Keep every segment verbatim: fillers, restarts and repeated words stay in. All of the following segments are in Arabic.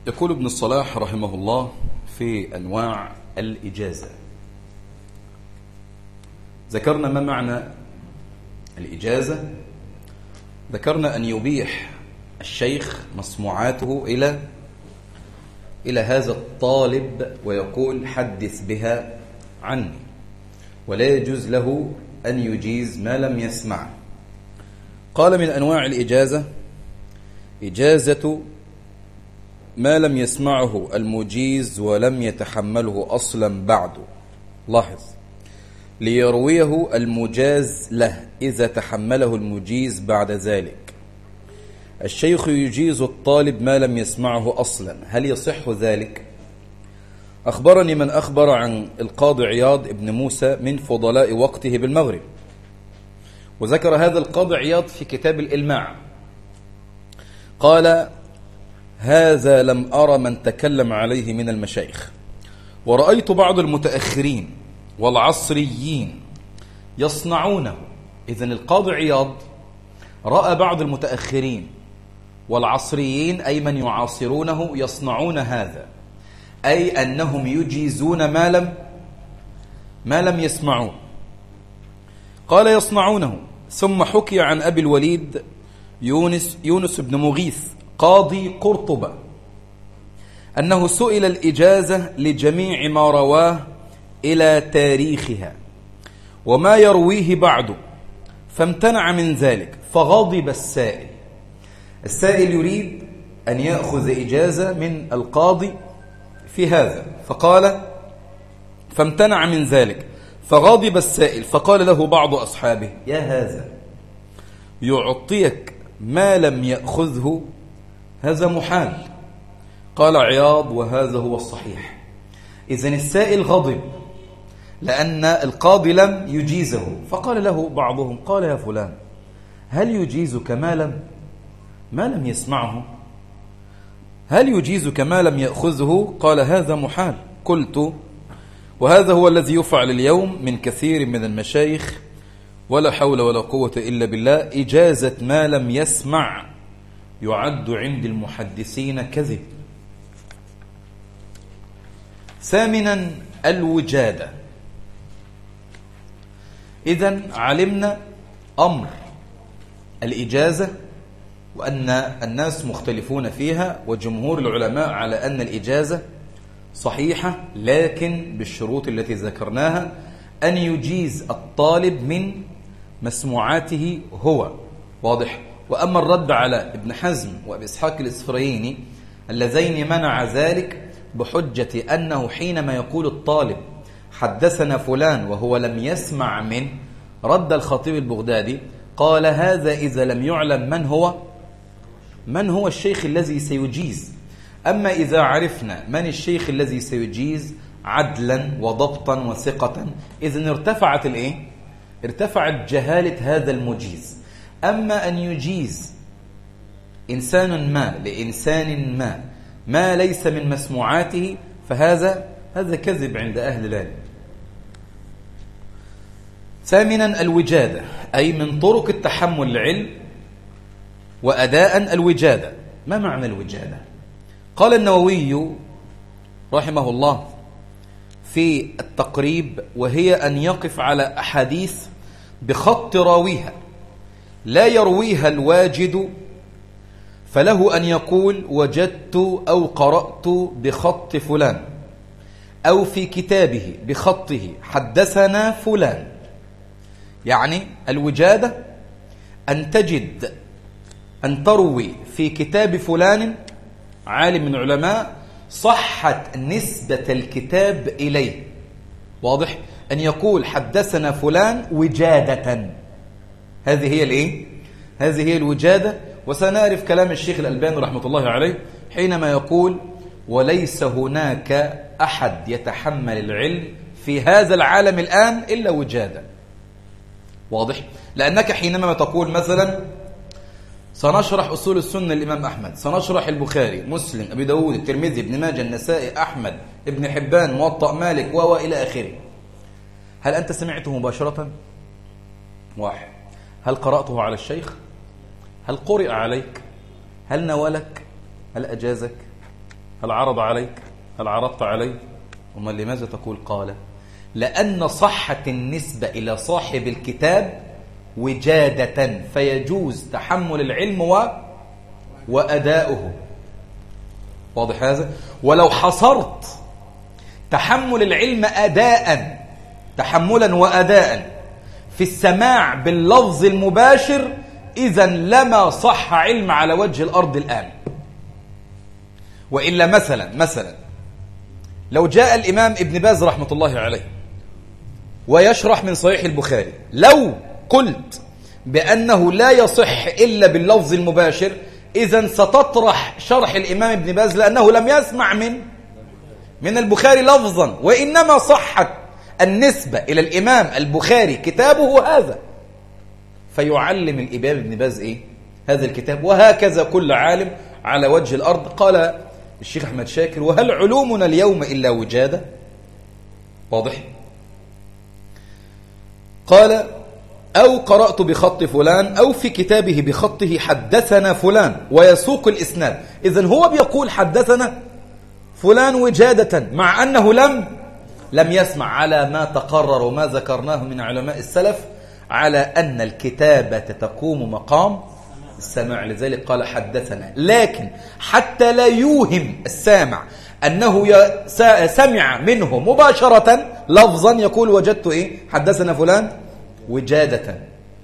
يقول ابن الصلاح رحمه الله في أنواع الإجازة. ذكرنا ما معنى الإجازة، ذكرنا أن يبيح الشيخ مسموعاته إلى إلى هذا الطالب ويقول حدث بها عني، ولا يجوز له أن يجيز ما لم يسمع. قال من أنواع الإجازة إجازة ما لم يسمعه المجيز ولم يتحمله أصلا بعد، لاحظ، ليرويه المجاز له إذا تحمله المجيز بعد ذلك. الشيخ يجيز الطالب ما لم يسمعه أصلا، هل يصح ذلك؟ أخبرني من أخبر عن القاضي عياض ابن موسى من فضلاء وقته بالمغرب، وذكر هذا القاضي عياض في كتاب الإلماع، قال: هذا لم أرى من تكلم عليه من المشايخ، ورأيت بعض المتأخرين والعصريين يصنعونه. إذن القاضي عياض رأى بعض المتأخرين والعصريين، أي من يعاصرونه، يصنعون هذا، أي أنهم يجيزون ما لم ما لم يسمعوه. قال: يصنعونه. ثم حكي عن أبي الوليد يونس يونس بن مغيث قاضي قرطبة أنه سئل الإجازة لجميع ما رواه إلى تاريخها وما يرويه بعده، فامتنع من ذلك، فغضب السائل. السائل يريد أن يأخذ إجازة من القاضي في هذا، فقال فامتنع من ذلك، فغضب السائل، فقال له بعض أصحابه: يا هذا يعطيك ما لم يأخذه، هذا محال. قال عياض: وهذا هو الصحيح. إذن السائل غضب لأن القاضي لم يجيزه، فقال له بعضهم: قال يا فلان، هل يجيزك ما لم ما لم يسمعه؟ هل يجيزك ما لم يأخذه؟ قال: هذا محال. قلت: وهذا هو الذي يفعل اليوم من كثير من المشايخ، ولا حول ولا قوة إلا بالله. إجازة ما لم يسمع يعد عند المحدثين كذب. ثامنا الوجادة. إذن علمنا أمر الإجازة وأن الناس مختلفون فيها، وجمهور العلماء على أن الإجازة صحيحة، لكن بالشروط التي ذكرناها، أن يجيز الطالب من مسموعاته هو، واضح. وأما الرد على ابن حزم وأبي إسحاق الإسفرايني اللذين منع ذلك بحجة أنه حينما يقول الطالب حدثنا فلان وهو لم يسمع منه، رد الخطيب البغدادي قال: هذا إذا لم يعلم من هو من هو الشيخ الذي سيجيز. أما إذا عرفنا من الشيخ الذي سيجيز عدلا وضبطا وثقة، إذن ارتفعت الإيه؟ ارتفعت جهالة هذا المجيز. أما أن يجيز إنسان ما لإنسان ما ما ليس من مسموعاته، فهذا هذا كذب عند أهل العلم. ثامنا الوجادة، أي من طرق التحمل العلم وأداء الوجادة. ما معنى الوجادة؟ قال النووي رحمه الله في التقريب: وهي أن يقف على أحاديث بخط راويها لا يرويها الواجد، فله أن يقول: وجدت أو قرأت بخط فلان، أو في كتابه بخطه حدثنا فلان. يعني الوجادة أن تجد أن تروي في كتاب فلان عالم من علماء صحت نسبة الكتاب إليه، واضح، أن يقول حدثنا فلان وجادة. هذه هي الإيه؟ هذه هي الوجادة. وسنعرف كلام الشيخ الألباني رحمة الله عليه حينما يقول: وليس هناك أحد يتحمل العلم في هذا العالم الآن إلا وجادة، واضح. لأنك حينما تقول مثلا سنشرح أصول السنة الإمام أحمد، سنشرح البخاري، مسلم، أبي داود، الترمذي، ابن ماجه، النسائي، أحمد، ابن حبان، موطأ مالك، وإلى آخره، هل أنت سمعته مباشرة؟ واحد. هل قرأته على الشيخ؟ هل قرئ عليك؟ هل نولك؟ هل أجازك؟ هل عرض عليك؟ هل عرضت عليه؟ وما لماذا تقول قال؟ لأن صحة النسبة إلى صاحب الكتاب وجادة، فيجوز تحمل العلم و... وأداؤه. واضح هذا؟ ولو حصرت تحمل العلم أداء تحملا وأداء في السماع باللفظ المباشر، إذن لما صح علم على وجه الأرض الآن. وإلا مثلا مثلا لو جاء الإمام ابن باز رحمة الله عليه ويشرح من صحيح البخاري، لو قلت بأنه لا يصح إلا باللفظ المباشر، إذن ستطرح شرح الإمام ابن باز، لأنه لم يسمع من من البخاري لفظا، وإنما صحت النسبة إلى الإمام البخاري كتابه هذا، فيعلم الإمام ابن باز إيه؟ هذا الكتاب. وهكذا كل عالم على وجه الأرض. قال الشيخ أحمد شاكر: وهل علومنا اليوم إلا وجادة؟ واضح؟ قال: أو قرأت بخط فلان، أو في كتابه بخطه حدثنا فلان، ويسوق الإسناد. إذن هو بيقول حدثنا فلان وجادة، مع أنه لم لم يسمع، على ما تقرر وما ذكرناه من علماء السلف على أن الكتابة تقوم مقام السماع، لذلك قال حدثنا. لكن حتى لا يوهم السامع أنه سمع منه مباشرة لفظا، يقول وجدت إيه؟ حدثنا فلان وجادة.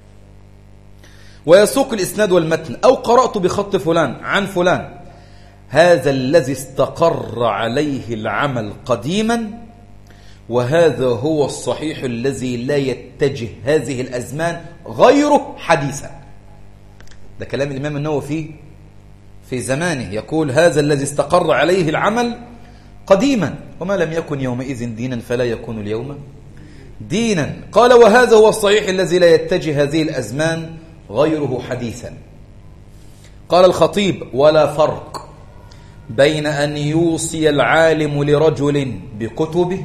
ويسوق الإسناد والمتن، أو قرأت بخط فلان عن فلان، هذا الذي استقر عليه العمل قديما، وهذا هو الصحيح الذي لا يتجه هذه الأزمان غيره حديثا. ده كلام الإمام النووي في في زمانه، يقول هذا الذي استقر عليه العمل قديما، وما لم يكن يومئذ دينا فلا يكون اليوم دينا. قال: وهذا هو الصحيح الذي لا يتجه هذه الأزمان غيره حديثا. قال الخطيب: ولا فرق بين أن يوصي العالم لرجل بكتبه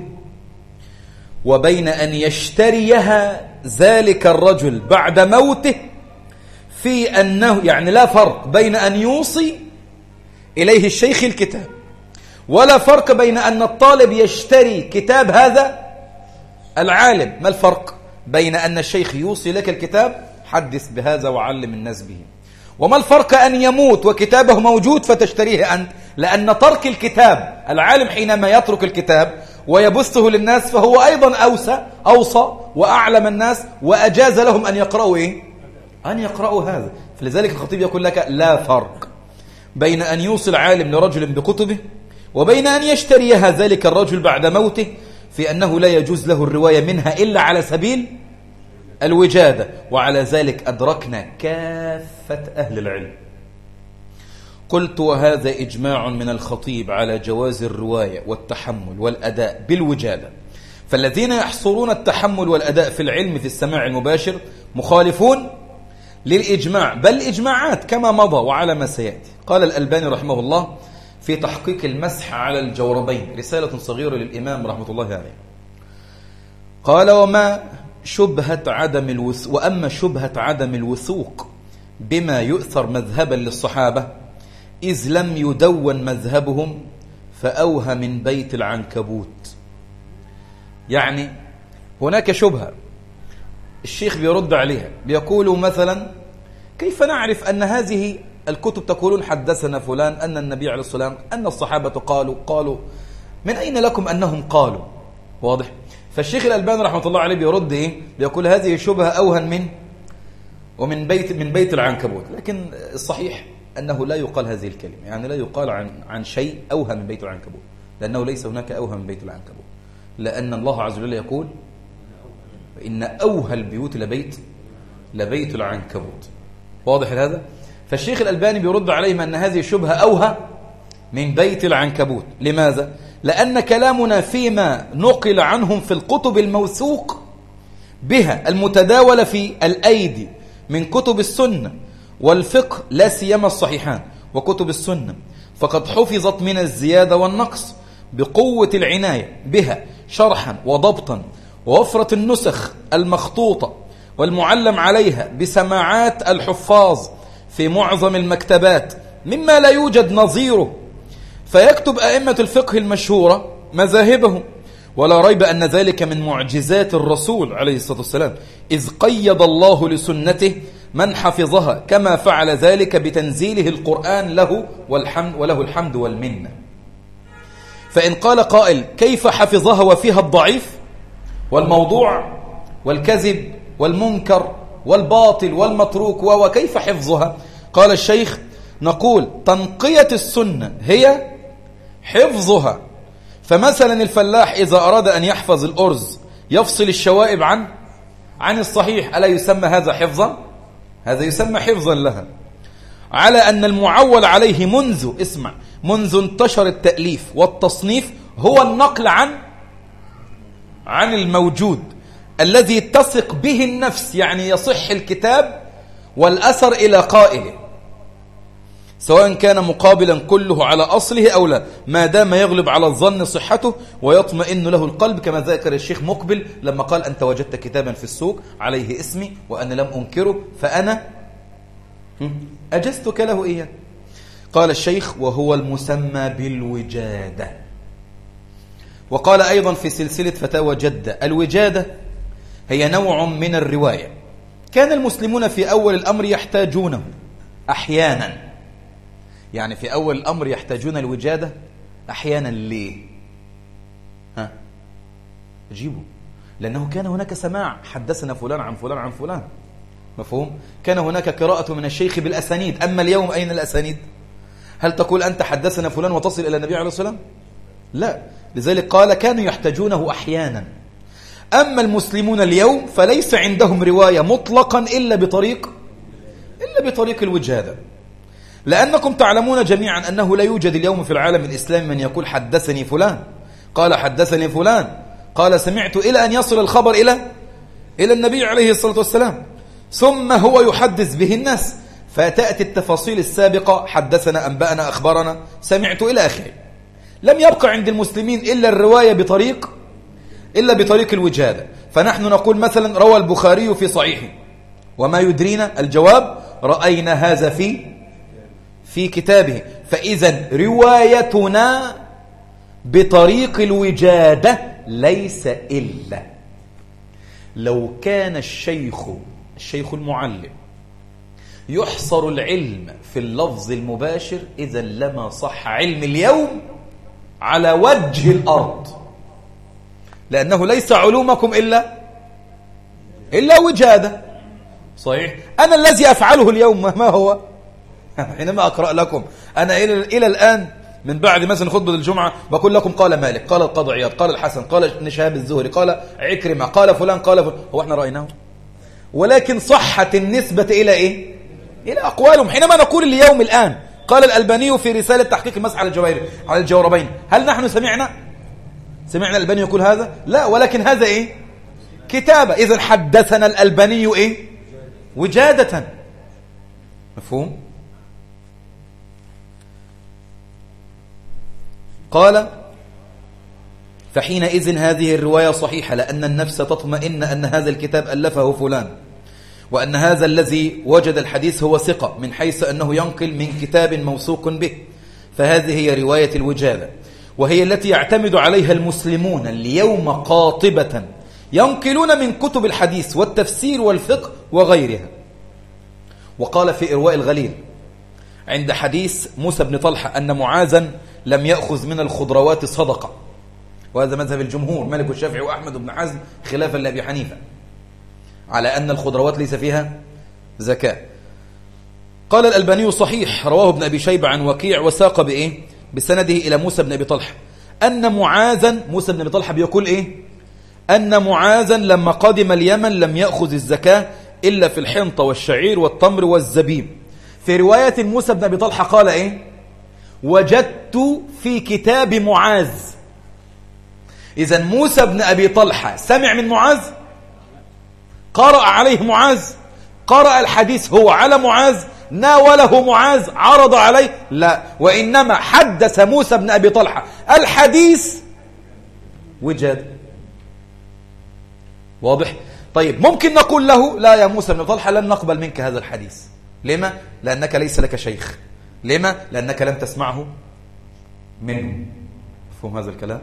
وبين أن يشتريها ذلك الرجل بعد موته، في أنه يعني لا فرق بين أن يوصي إليه الشيخ الكتاب، ولا فرق بين أن الطالب يشتري كتاب هذا العالم. ما الفرق بين أن الشيخ يوصي لك الكتاب حدث بهذا وعلم الناس به، وما الفرق أن يموت وكتابه موجود فتشتريه أنت؟ لأن ترك الكتاب، العالم حينما يترك الكتاب ويبثه للناس فهو أيضا أوصى أوصى وأعلم الناس وأجاز لهم أن يقرأوا إيه؟ أن يقرأوا هذا. فلذلك الخطيب يقول لك: لا فرق بين أن يوصي العالم لرجل بكتبه وبين أن يشتريها ذلك الرجل بعد موته، في أنه لا يجوز له الرواية منها إلا على سبيل الوجادة. وعلى ذلك أدركنا كافة أهل العلم. قلت: وهذا إجماع من الخطيب على جواز الرواية والتحمل والأداء بالوجادة، فالذين يحصرون التحمل والأداء في العلم في السماع المباشر مخالفون للإجماع، بل إجماعات كما مضى وعلى ما سيأتي. قال الألباني رحمه الله في تحقيق المسح على الجوربين، رسالة صغيرة للإمام رحمة الله عليه، قال: وما شبهة عدم الوث وأما شبهة عدم الوثوق بما يؤثر مذهبا للصحابة، إذ لم يدون مذهبهم فأوهى من بيت العنكبوت. يعني هناك شبهة الشيخ بيرد عليها، بيقولوا مثلا: كيف نعرف أن هذه الكتب تقولون حدثنا فلان أن النبي عليه الصلاة والسلام أن الصحابة قالوا قالوا من أين لكم أنهم قالوا؟ واضح؟ فالشيخ الألباني رحمة الله عليه بيرد إيه؟ بيقول هذه شبهة أوهن من ومن بيت من بيت العنكبوت. لكن الصحيح أنه لا يقال هذه الكلمة، يعني لا يقال عن عن شيء أوهى من بيت العنكبوت، لأنه ليس هناك أوهى من بيت العنكبوت، لأن الله عز وجل يقول: إن أوهى البيوت لبيت لبيت العنكبوت. واضح هذا؟ فالشيخ الألباني بيرد عليهم أن هذه شبهة أوهى من بيت العنكبوت. لماذا؟ لأن كلامنا فيما نقل عنهم في الكتب الموثوق بها المتداولة في الأيدي من كتب السنة والفقه، لا سيما الصحيحان وكتب السنة، فقد حفظت من الزيادة والنقص بقوة العناية بها شرحا وضبطا، ووفرة النسخ المخطوطة والمعلم عليها بسماعات الحفاظ في معظم المكتبات، مما لا يوجد نظيره فيكتب أئمة الفقه المشهورة مذاهبهم، ولا ريب أن ذلك من معجزات الرسول عليه الصلاة والسلام، إذ قيد الله لسنته من حفظها، كما فعل ذلك بتنزيله القرآن له والحمد وله الحمد والمنة. فإن قال قائل كيف حفظها وفيها الضعيف والموضوع والكذب والمنكر والباطل والمتروك وكيف حفظها؟ قال الشيخ نقول تنقية السنة هي حفظها. فمثلا الفلاح إذا أراد أن يحفظ الأرز يفصل الشوائب عن عن الصحيح، ألا يسمى هذا حفظا؟ هذا يسمى حفظا لها. على أن المعول عليه منذ اسمع منذ انتشر التأليف والتصنيف هو النقل عن عن الموجود الذي تثق به النفس، يعني يصح الكتاب والأثر إلى قائله، سواء كان مقابلا كله على أصله أو لا، ما دام يغلب على الظن صحته ويطمئن له القلب، كما ذكر الشيخ مقبل لما قال أنت وجدت كتابا في السوق عليه اسمي وأنا لم أنكره فأنا أجزتك له إياه. قال الشيخ وهو المسمى بالوجادة. وقال أيضا في سلسلة فتاوى جدة الوجادة هي نوع من الرواية كان المسلمون في أول الأمر يحتاجونه أحيانا، يعني في أول الأمر يحتاجون الوجادة أحيانا. ليه؟ ها جيبوا، لأنه كان هناك سماع، حدثنا فلان عن فلان عن فلان، مفهوم؟ كان هناك قراءة من الشيخ بالأسانيد. أما اليوم أين الأسانيد؟ هل تقول أنت حدثنا فلان وتصل إلى النبي عليه الصلاة والسلام؟ لا. لذلك قال كانوا يحتاجونه أحيانا. أما المسلمون اليوم فليس عندهم رواية مطلقا إلا بطريق إلا بطريق الوجادة، لأنكم تعلمون جميعا أنه لا يوجد اليوم في العالم الإسلامي من يقول حدثني فلان قال حدثني فلان قال سمعت، إلى أن يصل الخبر إلى إلى النبي عليه الصلاة والسلام، ثم هو يحدث به الناس، فتأتي التفاصيل السابقة حدثنا أنبأنا أخبرنا سمعت إلى آخره. لم يبقى عند المسلمين إلا الرواية بطريق إلا بطريق الوجادة. فنحن نقول مثلا روى البخاري في صحيحه، وما يدرينا الجواب رأينا هذا في في كتابه. فإذا روايتنا بطريق الوجادة ليس إلا لو كان الشيخ الشيخ المعلم يحصر العلم في اللفظ المباشر، إذا لما صح علم اليوم على وجه الأرض، لأنه ليس علومكم إلا إلا وجادة. صحيح. أنا الذي أفعله اليوم ما هو؟ حينما أقرأ لكم أنا إلى, إلى الآن من بعد مثلا خطبة الجمعة بقول لكم قال مالك قال القاضي عياض قال الحسن قال ابن شهاب الزهري قال عكرمة قال فلان قال فلان. هو احنا رأيناه؟ ولكن صحت النسبة إلى إيه؟ إلى أقوالهم. حينما نقول اليوم الآن قال الألباني في رسالة تحقيق المسح على الجوير على الجوربين، هل نحن سمعنا سمعنا الألباني يقول هذا؟ لا، ولكن هذا إيه؟ كتابة. إذن حدثنا الألباني إيه؟ وجادة. مفهوم؟ قال فحينئذ هذه الرواية صحيحة، لأن النفس تطمئن أن هذا الكتاب ألفه فلان، وأن هذا الذي وجد الحديث هو ثقة من حيث أنه ينقل من كتاب موثوق به. فهذه هي رواية الوجادة، وهي التي يعتمد عليها المسلمون اليوم قاطبة، ينقلون من كتب الحديث والتفسير والفقه وغيرها. وقال في إرواء الغليل عند حديث موسى بن طلحة أن معاذا لم يأخذ من الخضروات صدقة، وهذا مذهب الجمهور مالك والشافعي وأحمد بن حزم خلافا لأبي حنيفة على أن الخضروات ليس فيها زكاة. قال الألباني صحيح، رواه ابن أبي شيبة عن وكيع وساق بإيه؟ بسنده إلى موسى بن أبي طلحة أن معاذا موسى بن أبي طلحة بيقول إيه؟ أن معاذا لما قدم اليمن لم يأخذ الزكاة إلا في الحنطة والشعير والتمر والزبيب. في رواية موسى بن أبي طلحة قال إيه؟ وجدت في كتاب معاذ. إذن موسى بن أبي طلحة سمع من معاذ، قرأ عليه معاذ، قرأ الحديث هو على معاذ، ناوله معاذ، عرض عليه، لا، وإنما حدث موسى بن أبي طلحة الحديث وجد. واضح؟ طيب ممكن نقول له لا يا موسى بن طلحة لن نقبل منك هذا الحديث. لما؟ لأنك ليس لك شيخ. لما؟ لأنك لم تسمعه منه. مفهوم هذا الكلام؟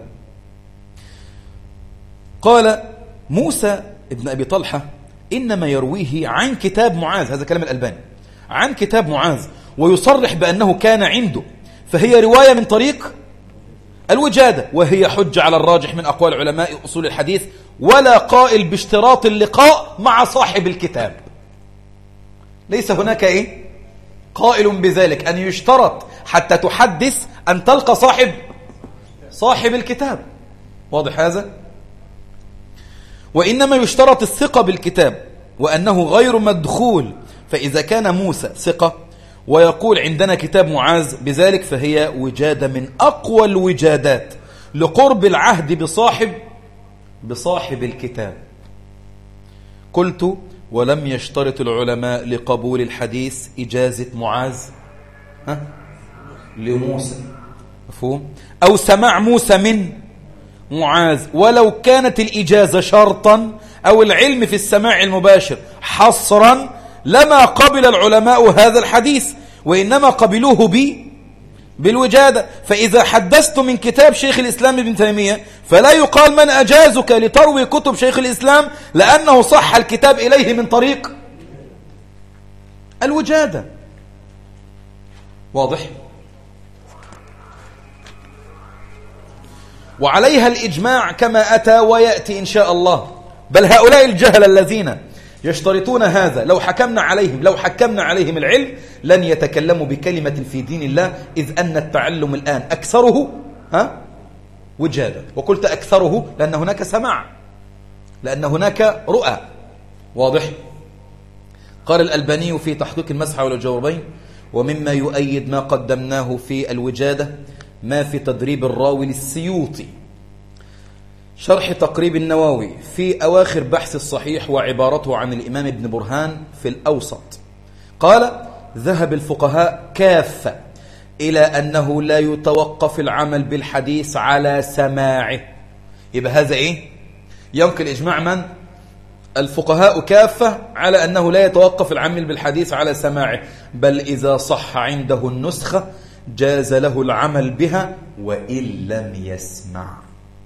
قال موسى ابن أبي طلحة إنما يرويه عن كتاب معاذ، هذا كلام الألباني، عن كتاب معاذ، ويصرح بأنه كان عنده، فهي رواية من طريق الوجادة، وهي حجة على الراجح من أقوال علماء أصول الحديث، ولا قائل باشتراط اللقاء مع صاحب الكتاب. ليس هناك إيه؟ قائل بذلك أن يشترط حتى تحدث أن تلقى صاحب صاحب الكتاب. واضح هذا؟ وإنما يشترط الثقة بالكتاب وأنه غير مدخول، فإذا كان موسى ثقة ويقول عندنا كتاب معاذ بذلك فهي وجادة من أقوى الوجادات لقرب العهد بصاحب بصاحب الكتاب. قلت ولم يشترط العلماء لقبول الحديث إجازة معاذ ها؟ لموسى، مفهوم؟ أو سماع موسى من معاذ، ولو كانت الإجازة شرطا أو العلم في السماع المباشر حصرا لما قبل العلماء هذا الحديث، وإنما قبلوه بي بالوجادة. فإذا حدثت من كتاب شيخ الإسلام ابن تيمية فلا يقال من أجازك لتروي كتب شيخ الإسلام، لأنه صح الكتاب إليه من طريق الوجادة. واضح؟ وعليها الإجماع كما أتى ويأتي إن شاء الله. بل هؤلاء الجهل الذين يشترطون هذا لو حكمنا عليهم لو حكمنا عليهم العلم لن يتكلموا بكلمة في دين الله، إذ أن التعلم الآن أكثره ها وجادة. وقلت أكثره لأن هناك سماع، لأن هناك رؤى. واضح؟ قال الألباني في تحقيق المسح والجوربين ومما يؤيد ما قدمناه في الوجادة ما في تدريب الراوي للسيوطي شرح تقريب النووي في أواخر بحث الصحيح وعبارته عن الإمام ابن برهان في الأوسط. قال ذهب الفقهاء كافة إلى أنه لا يتوقف العمل بالحديث على سماعه. يبقى هذا إيه؟ ينقل إجماع من؟ الفقهاء كافة على أنه لا يتوقف العمل بالحديث على سماعه، بل إذا صح عنده النسخة جاز له العمل بها وإن لم يسمع.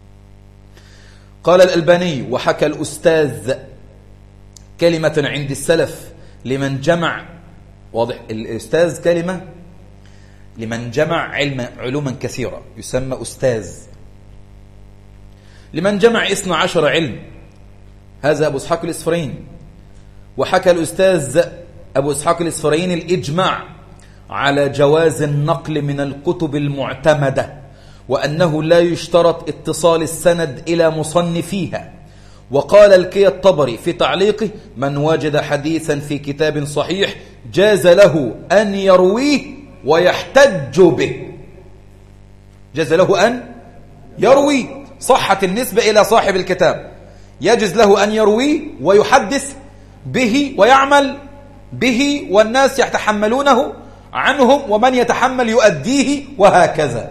قال الألباني وحكى الأستاذ كلمة عند السلف لمن جمع، واضح الأستاذ كلمة لمن جمع علم علوما كثيرة يسمى أستاذ، لمن جمع اثنا عشر علم، هذا أبو إسحاق الإسفرايني. وحكى الأستاذ أبو إسحاق الإسفرايني الإجماع على جواز النقل من الكتب المعتمدة، وأنه لا يشترط اتصال السند إلى مصنفيها. وقال الكي الطبري في تعليقه من وجد حديثا في كتاب صحيح جاز له أن يرويه ويحتج به. جاز له أن يروي، صحت النسبة إلى صاحب الكتاب، يجوز له أن يرويه ويحدث به ويعمل به، والناس يتحملونه عنهم ومن يتحمل يؤديه وهكذا.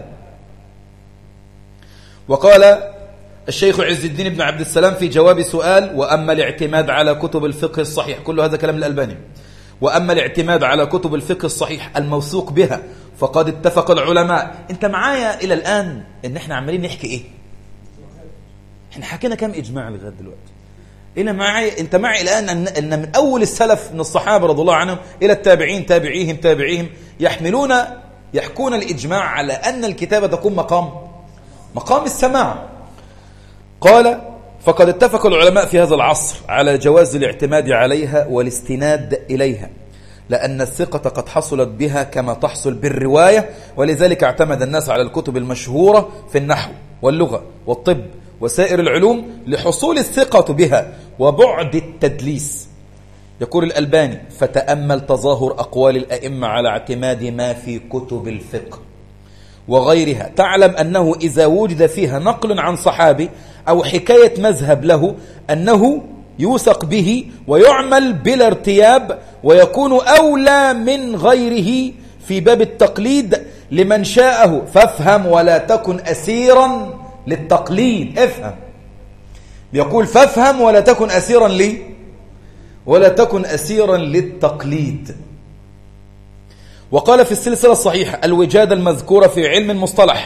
وقال الشيخ عز الدين بن عبد السلام في جواب سؤال وأما الاعتماد على كتب الفقه الصحيح، كل هذا كلام الألباني، وأما الاعتماد على كتب الفقه الصحيح الموثوق بها فقد اتفق العلماء. انت معايا إلى الآن ان احنا عمالين نحكي ايه؟ احنا حكينا كم إجماع لغاية دلوقتي؟ إلى معي انت معي الآن أن, أن من أول السلف من الصحابة رضي الله عنهم إلى التابعين تابعيهم تابعيهم يحملون يحكون الإجماع على أن الكتابة تكون مقام مقام السماع. قال فقد اتفق العلماء في هذا العصر على جواز الاعتماد عليها والاستناد إليها، لأن الثقة قد حصلت بها كما تحصل بالرواية، ولذلك اعتمد الناس على الكتب المشهورة في النحو واللغة والطب وسائر العلوم لحصول الثقة بها وبعد التدليس. يقول الألباني فتأمل تظاهر أقوال الأئمة على اعتماد ما في كتب الفقه وغيرها، تعلم أنه إذا وجد فيها نقل عن صحابي أو حكاية مذهب له أنه يوثق به ويعمل بلا ارتياب، ويكون أولى من غيره في باب التقليد لمن شاءه. فافهم ولا تكن أسيرا للتقليد. افهم، يقول فافهم ولا تكن أسيرا لي ولا تكن أسيرا للتقليد. وقال في السلسلة الصحيحة الوجادة المذكورة في علم المصطلح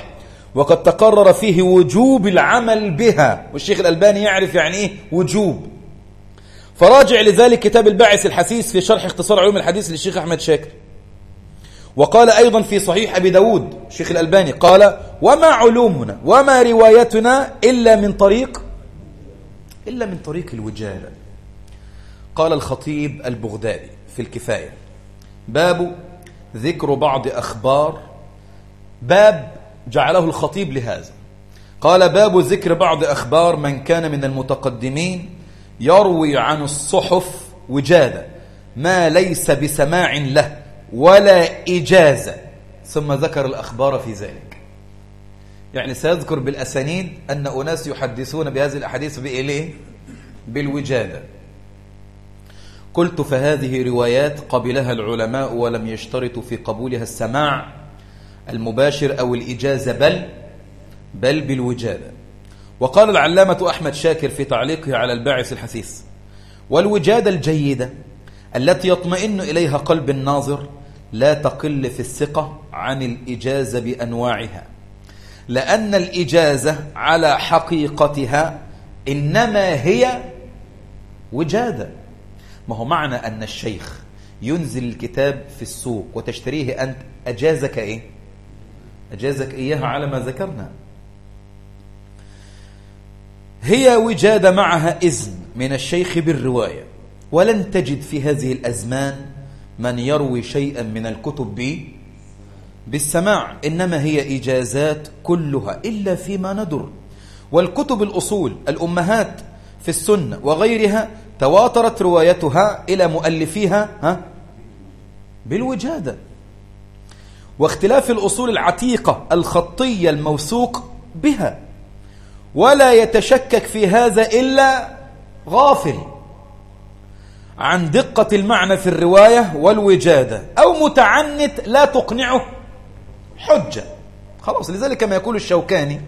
وقد تقرر فيه وجوب العمل بها، والشيخ الألباني يعرف يعني إيه وجوب. فراجع لذلك كتاب الباعث الحثيث في شرح اختصار علوم الحديث للشيخ أحمد شاكر. وقال أيضا في صحيح أبي داود الشيخ الألباني قال: وما علومنا وما روايتنا إلا من طريق إلا من طريق الوجادة. قال الخطيب البغدادي في الكفاية: باب ذكر بعض أخبار، باب جعله الخطيب لهذا، قال: باب ذكر بعض أخبار من كان من المتقدمين يروي عن الصحف وجادة ما ليس بسماع له ولا إجازة، ثم ذكر الأخبار في ذلك. يعني سيذكر بالأسانيد أن أناس يحدثون بهذه الأحاديث بإليه بالوجادة. قلت: فهذه روايات قبلها العلماء ولم يشترطوا في قبولها السماع المباشر أو الإجازة، بل بل بالوجادة. وقال العلامة أحمد شاكر في تعليقه على الباعث الحثيث: والوجادة الجيدة التي يطمئن إليها قلب الناظر لا تقل في الثقة عن الإجازة بأنواعها، لأن الإجازة على حقيقتها إنما هي وجادة. ما هو معنى أن الشيخ ينزل الكتاب في السوق وتشتريه أنت، أجازك إيه؟ أجازك إياها على ما ذكرنا. هي وجادة معها إذن من الشيخ بالرواية، ولن تجد في هذه الأزمان من يروي شيئا من الكتب به بالسماع، إنما هي إجازات كلها إلا فيما ندر. والكتب الأصول الأمهات في السنة وغيرها تواترت روايتها إلى مؤلفيها ها بالوجادة. واختلاف الأصول العتيقة الخطية الموثوق بها، ولا يتشكك في هذا إلا غافل عن دقة المعنى في الرواية والوجادة، أو متعنت لا تقنعه حجة. خلاص، لذلك كما يقول الشوكاني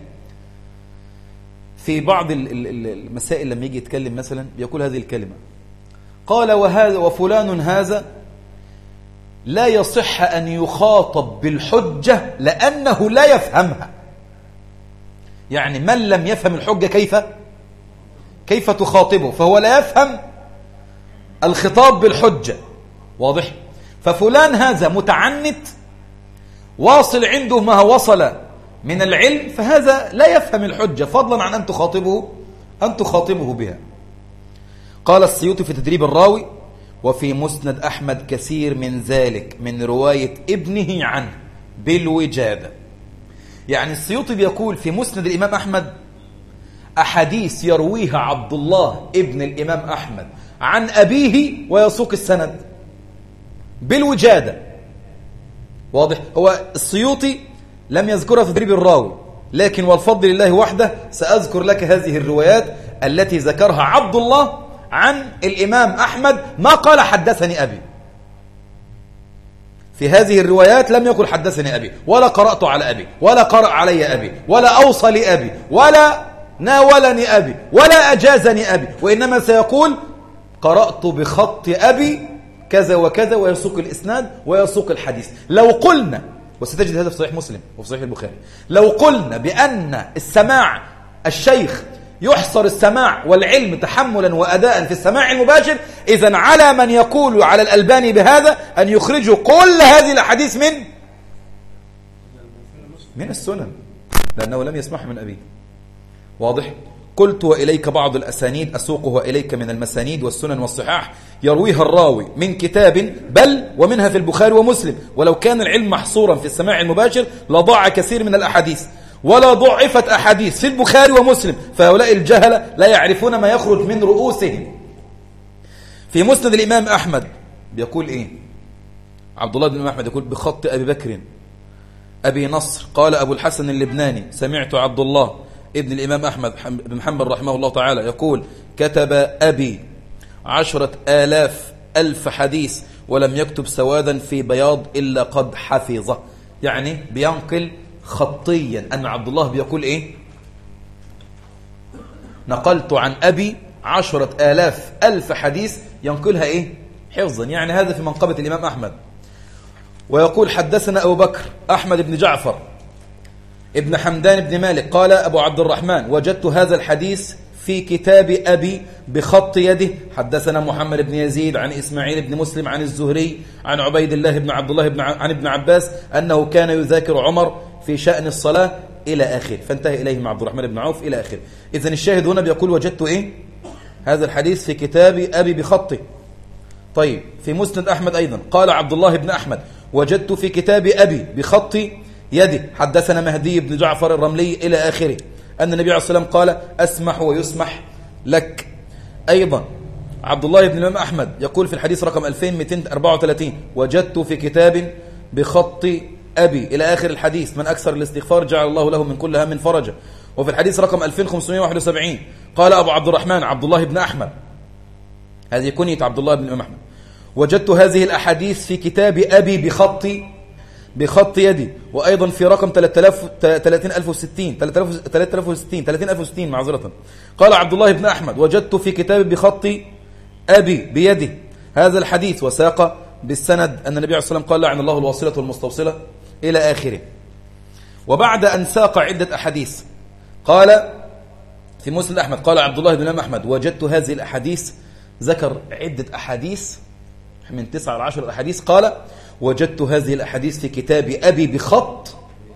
في بعض المسائل لما يجي يتكلم مثلا يقول هذه الكلمة: قال: وهذا وفلان هذا لا يصح أن يخاطب بالحجة لأنه لا يفهمها. يعني من لم يفهم الحجة كيف كيف تخاطبه، فهو لا يفهم الخطاب بالحجة. واضح؟ ففلان هذا متعنت واصل عنده ما وصل من العلم، فهذا لا يفهم الحجة فضلا عن أن تخاطبه أن تخاطبه بها. قال السيوطي في تدريب الراوي: وفي مسند أحمد كثير من ذلك من رواية ابنه عنه بالوجادة. يعني السيوطي بيقول في مسند الإمام أحمد أحاديث يرويها عبد الله ابن الإمام أحمد عن أبيه ويسوق السند بالوجادة. واضح؟ هو السيوطي لم يذكرها في تدريب الراوي، لكن والفضل لله وحده سأذكر لك هذه الروايات التي ذكرها عبد الله عن الإمام أحمد ما قال حدثني أبي. في هذه الروايات لم يقل حدثني أبي، ولا قرأت على أبي، ولا قرأ علي أبي، ولا أوصى لي أبي، ولا ناولني أبي، ولا أجازني أبي، وإنما سيقول: قرأت بخط أبي كذا وكذا، ويسوق الإسناد ويسوق الحديث. لو قلنا، وستجد هذا في صحيح مسلم وفي صحيح البخاري، لو قلنا بأن السماع الشيخ يحصر السماع والعلم تحملا وأداء في السماع المباشر، إذن على من يقول على الألباني بهذا أن يخرجوا كل هذه الأحاديث من من السنن، لأنه لم يسمعها من أبيه. واضح؟ قلت: وإليك بعض الأسانيد أسوقها إليك من المسانيد والسنن والصحاح يرويها الراوي من كتاب، بل ومنها في البخاري ومسلم، ولو كان العلم محصورا في السماع المباشر لضاع كثير من الأحاديث، ولا ضعفت أحاديث في البخاري ومسلم، فهؤلاء الجهلة لا يعرفون ما يخرج من رؤوسهم. في مسند الإمام أحمد بيقول إيه؟ عبد الله بن أحمد يقول: بخط أبي بكر أبي نصر قال أبو الحسن اللبناني: سمعت عبد الله ابن الإمام أحمد بن محمد رحمه الله تعالى يقول: كتب أبي عشرة آلاف ألف حديث ولم يكتب سوادا في بياض إلا قد حفظه. يعني بينقل خطيا أن عبد الله بيقول إيه؟ نقلت عن أبي عشرة آلاف ألف حديث، ينقلها إيه؟ حفظا. يعني هذا في منقبة الإمام أحمد. ويقول: حدثنا أبو بكر أحمد بن جعفر ابن حمدان بن مالك قال أبو عبد الرحمن وجدت هذا الحديث في كتاب أبي بخط يده. حدثنا محمد بن يزيد عن إسماعيل بن مسلم عن الزهري عن عبيد الله بن عبد الله بن عن ابن عباس أنه كان يذاكر عمر في شأن الصلاة إلى آخر، فانتهى إليه مع عبد الرحمن بن عوف إلى آخر. إذن الشاهد هنا بيقول وجدت إيه؟ هذا الحديث في كتاب أبي بخطه. طيب في مسند أحمد أيضا قال عبد الله بن أحمد وجدت في كتاب أبي بخط يده. حدثنا مهدي بن جعفر الرملي إلى آخره أن النبي عليه الصلاة والسلام قال أسمح ويسمح لك. أيضا عبد الله بن الإمام أحمد يقول في الحديث رقم ألفين ومئتين وأربعة وثلاثين وجدت في كتاب بخط أبي إلى آخر الحديث من أكثر الاستغفار جعل الله له من كل هم فرجا. وفي الحديث رقم ألفين وخمسمائة وواحد وسبعين قال أبو عبد الرحمن عبد الله بن أحمد، هذه كنية عبد الله بن الإمام أحمد، وجدت هذه الأحاديث في كتاب أبي بخط بخط يدي. وأيضا في رقم ثلاثين ألف وستين ثلاثين ألف وستين معذرة قال عبد الله بن أحمد وجدت في كتاب بخط أبي بيده هذا الحديث، وساق بالسند أن النبي عليه الصلاة والسلام قال لعن الله الواصلة والمستوصلة إلى آخره. وبعد أن ساق عدة أحاديث قال في مسند أحمد قال عبد الله بن الإمام أحمد وجدت هذه الأحاديث، ذكر عدة أحاديث من تسعة لعشر أحاديث، قال وجدت هذه الأحاديث في كتاب أبي بخط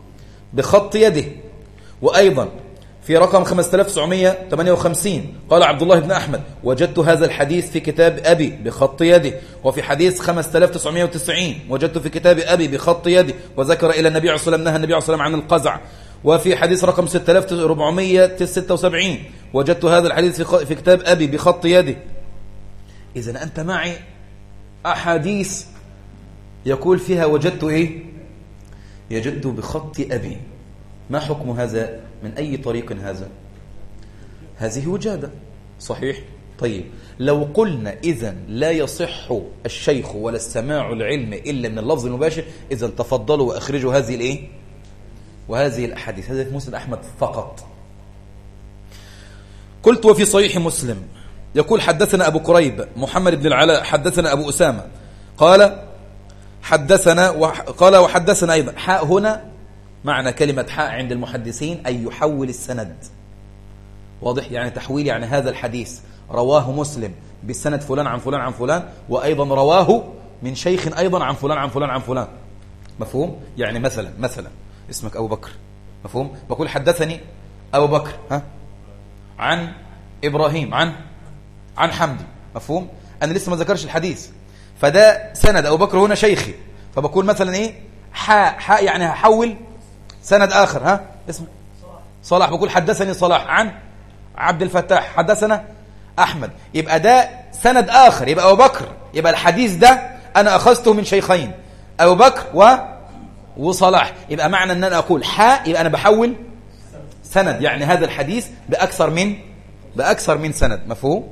بخط يده. وأيضا في رقم خمسة آلاف وتسعمائة وثمانية وخمسين قال عبد الله بن أحمد وجدت هذا الحديث في كتاب أبي بخط يده. وفي حديث خمسة آلاف وتسعمائة وتسعين وجدت في كتاب أبي بخط يده، وذكر إلى النبي عليه الصلاة والسلام نهى النبي عليه الصلاة والسلام عن القزع. وفي حديث رقم ستة آلاف وأربعمائة وستة وسبعين وجدت هذا الحديث في كتاب أبي بخط يده. إذن أنت معي أحاديث يقول فيها وجدت إيه؟ يجد بخط أبي. ما حكم هذا؟ من أي طريق هذا؟ هذه وجادة صحيح؟ طيب لو قلنا إذن لا يصح الشيخ ولا السماع العلم إلا من اللفظ المباشر، إذن تفضلوا وأخرجوا هذه الإيه؟ وهذه الأحاديث. هذا في مسند أحمد فقط. قلت وفي صحيح مسلم يقول حدثنا أبو كريب محمد بن العلاء حدثنا أبو أسامة قال حدثنا وح... قال وحدثنا أيضا. حاء هنا معنى كلمة حاء عند المحدثين أي يحول السند، واضح؟ يعني تحويل، يعني هذا الحديث رواه مسلم بالسند فلان عن فلان عن فلان، وأيضا رواه من شيخ أيضا عن فلان عن فلان عن فلان. مفهوم؟ يعني مثلا مثلا اسمك أبو بكر، مفهوم؟ بقول حدثني أبو بكر ها عن إبراهيم عن عن حمدي، مفهوم؟ أنا لسه ما ذكرش الحديث، فده سند أبو بكر هنا شيخي، فبقول مثلا إيه؟ حاء حاء يعني هحول سند آخر. ها اسمه صلاح، بقول حدثني صلاح عن عبد الفتاح حدثنا أحمد، يبقى ده سند آخر، يبقى أبو بكر، يبقى الحديث ده أنا أخذته من شيخين أبو بكر و وصلاح، يبقى معنى أن أنا أقول حاء يبقى أنا بحول سند، يعني هذا الحديث بأكثر من بأكثر من سند. مفهوم؟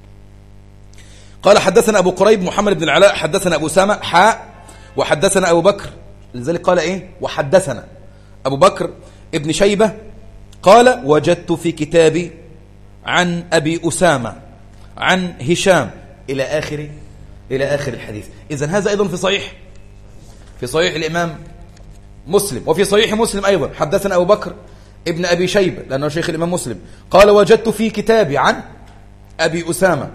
قال حدثنا أبو قريب محمد بن العلاء حدثنا أبو أسامة حاء وحدثنا أبو بكر، لذلك قال إيه؟ وحدثنا أبو بكر ابن شيبة قال وجدت في كتابي عن أبي أسامة عن هشام إلى آخر إلى آخر الحديث. إذن هذا أيضا في صحيح في صحيح الإمام مسلم. وفي صحيح مسلم أيضا حدثنا أبو بكر ابن أبي شيبة لأنه شيخ الإمام مسلم قال وجدت في كتابي عن أبي أسامة.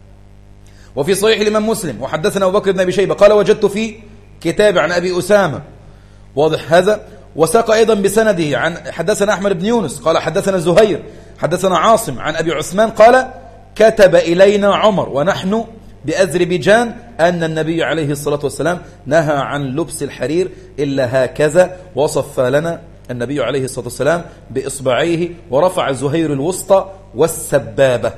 وفي صحيح الإمام مسلم وحدثنا أبو بكر بن أبي شيبة قال وجدت في كتابي عن أبي أسامة، واضح هذا؟ وساق أيضا بسنده عن حدثنا أحمد بن يونس قال حدثنا زهير حدثنا عاصم عن أبي عثمان قال كتب إلينا عمر ونحن بأذربيجان أن النبي عليه الصلاة والسلام نهى عن لبس الحرير إلا هكذا، وصف لنا النبي عليه الصلاة والسلام بإصبعيه ورفع زهير الوسطى والسبابة.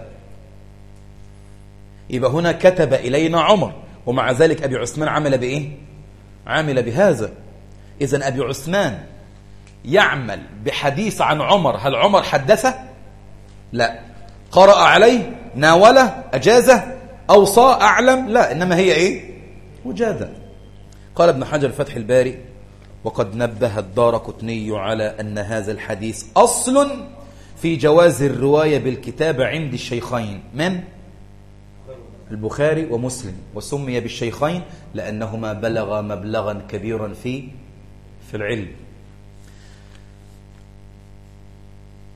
يبقى هنا كتب إلينا عمر، ومع ذلك أبي عثمان عمل بإيه؟ عمل بهذا. إذن أبي عثمان يعمل بحديث عن عمر، هل عمر حدثه؟ لا. قرأ عليه؟ ناوله؟ أجازه؟ أوصى؟ أعلم؟ لا، إنما هي إيه؟ وجادة. قال ابن حجر فتح الباري وقد نبه الدارقطني على أن هذا الحديث أصل في جواز الرواية بالكتابة عند الشيخين من البخاري ومسلم، وسمي بالشيخين لأنهما بلغ مبلغا كبيرا في في العلم.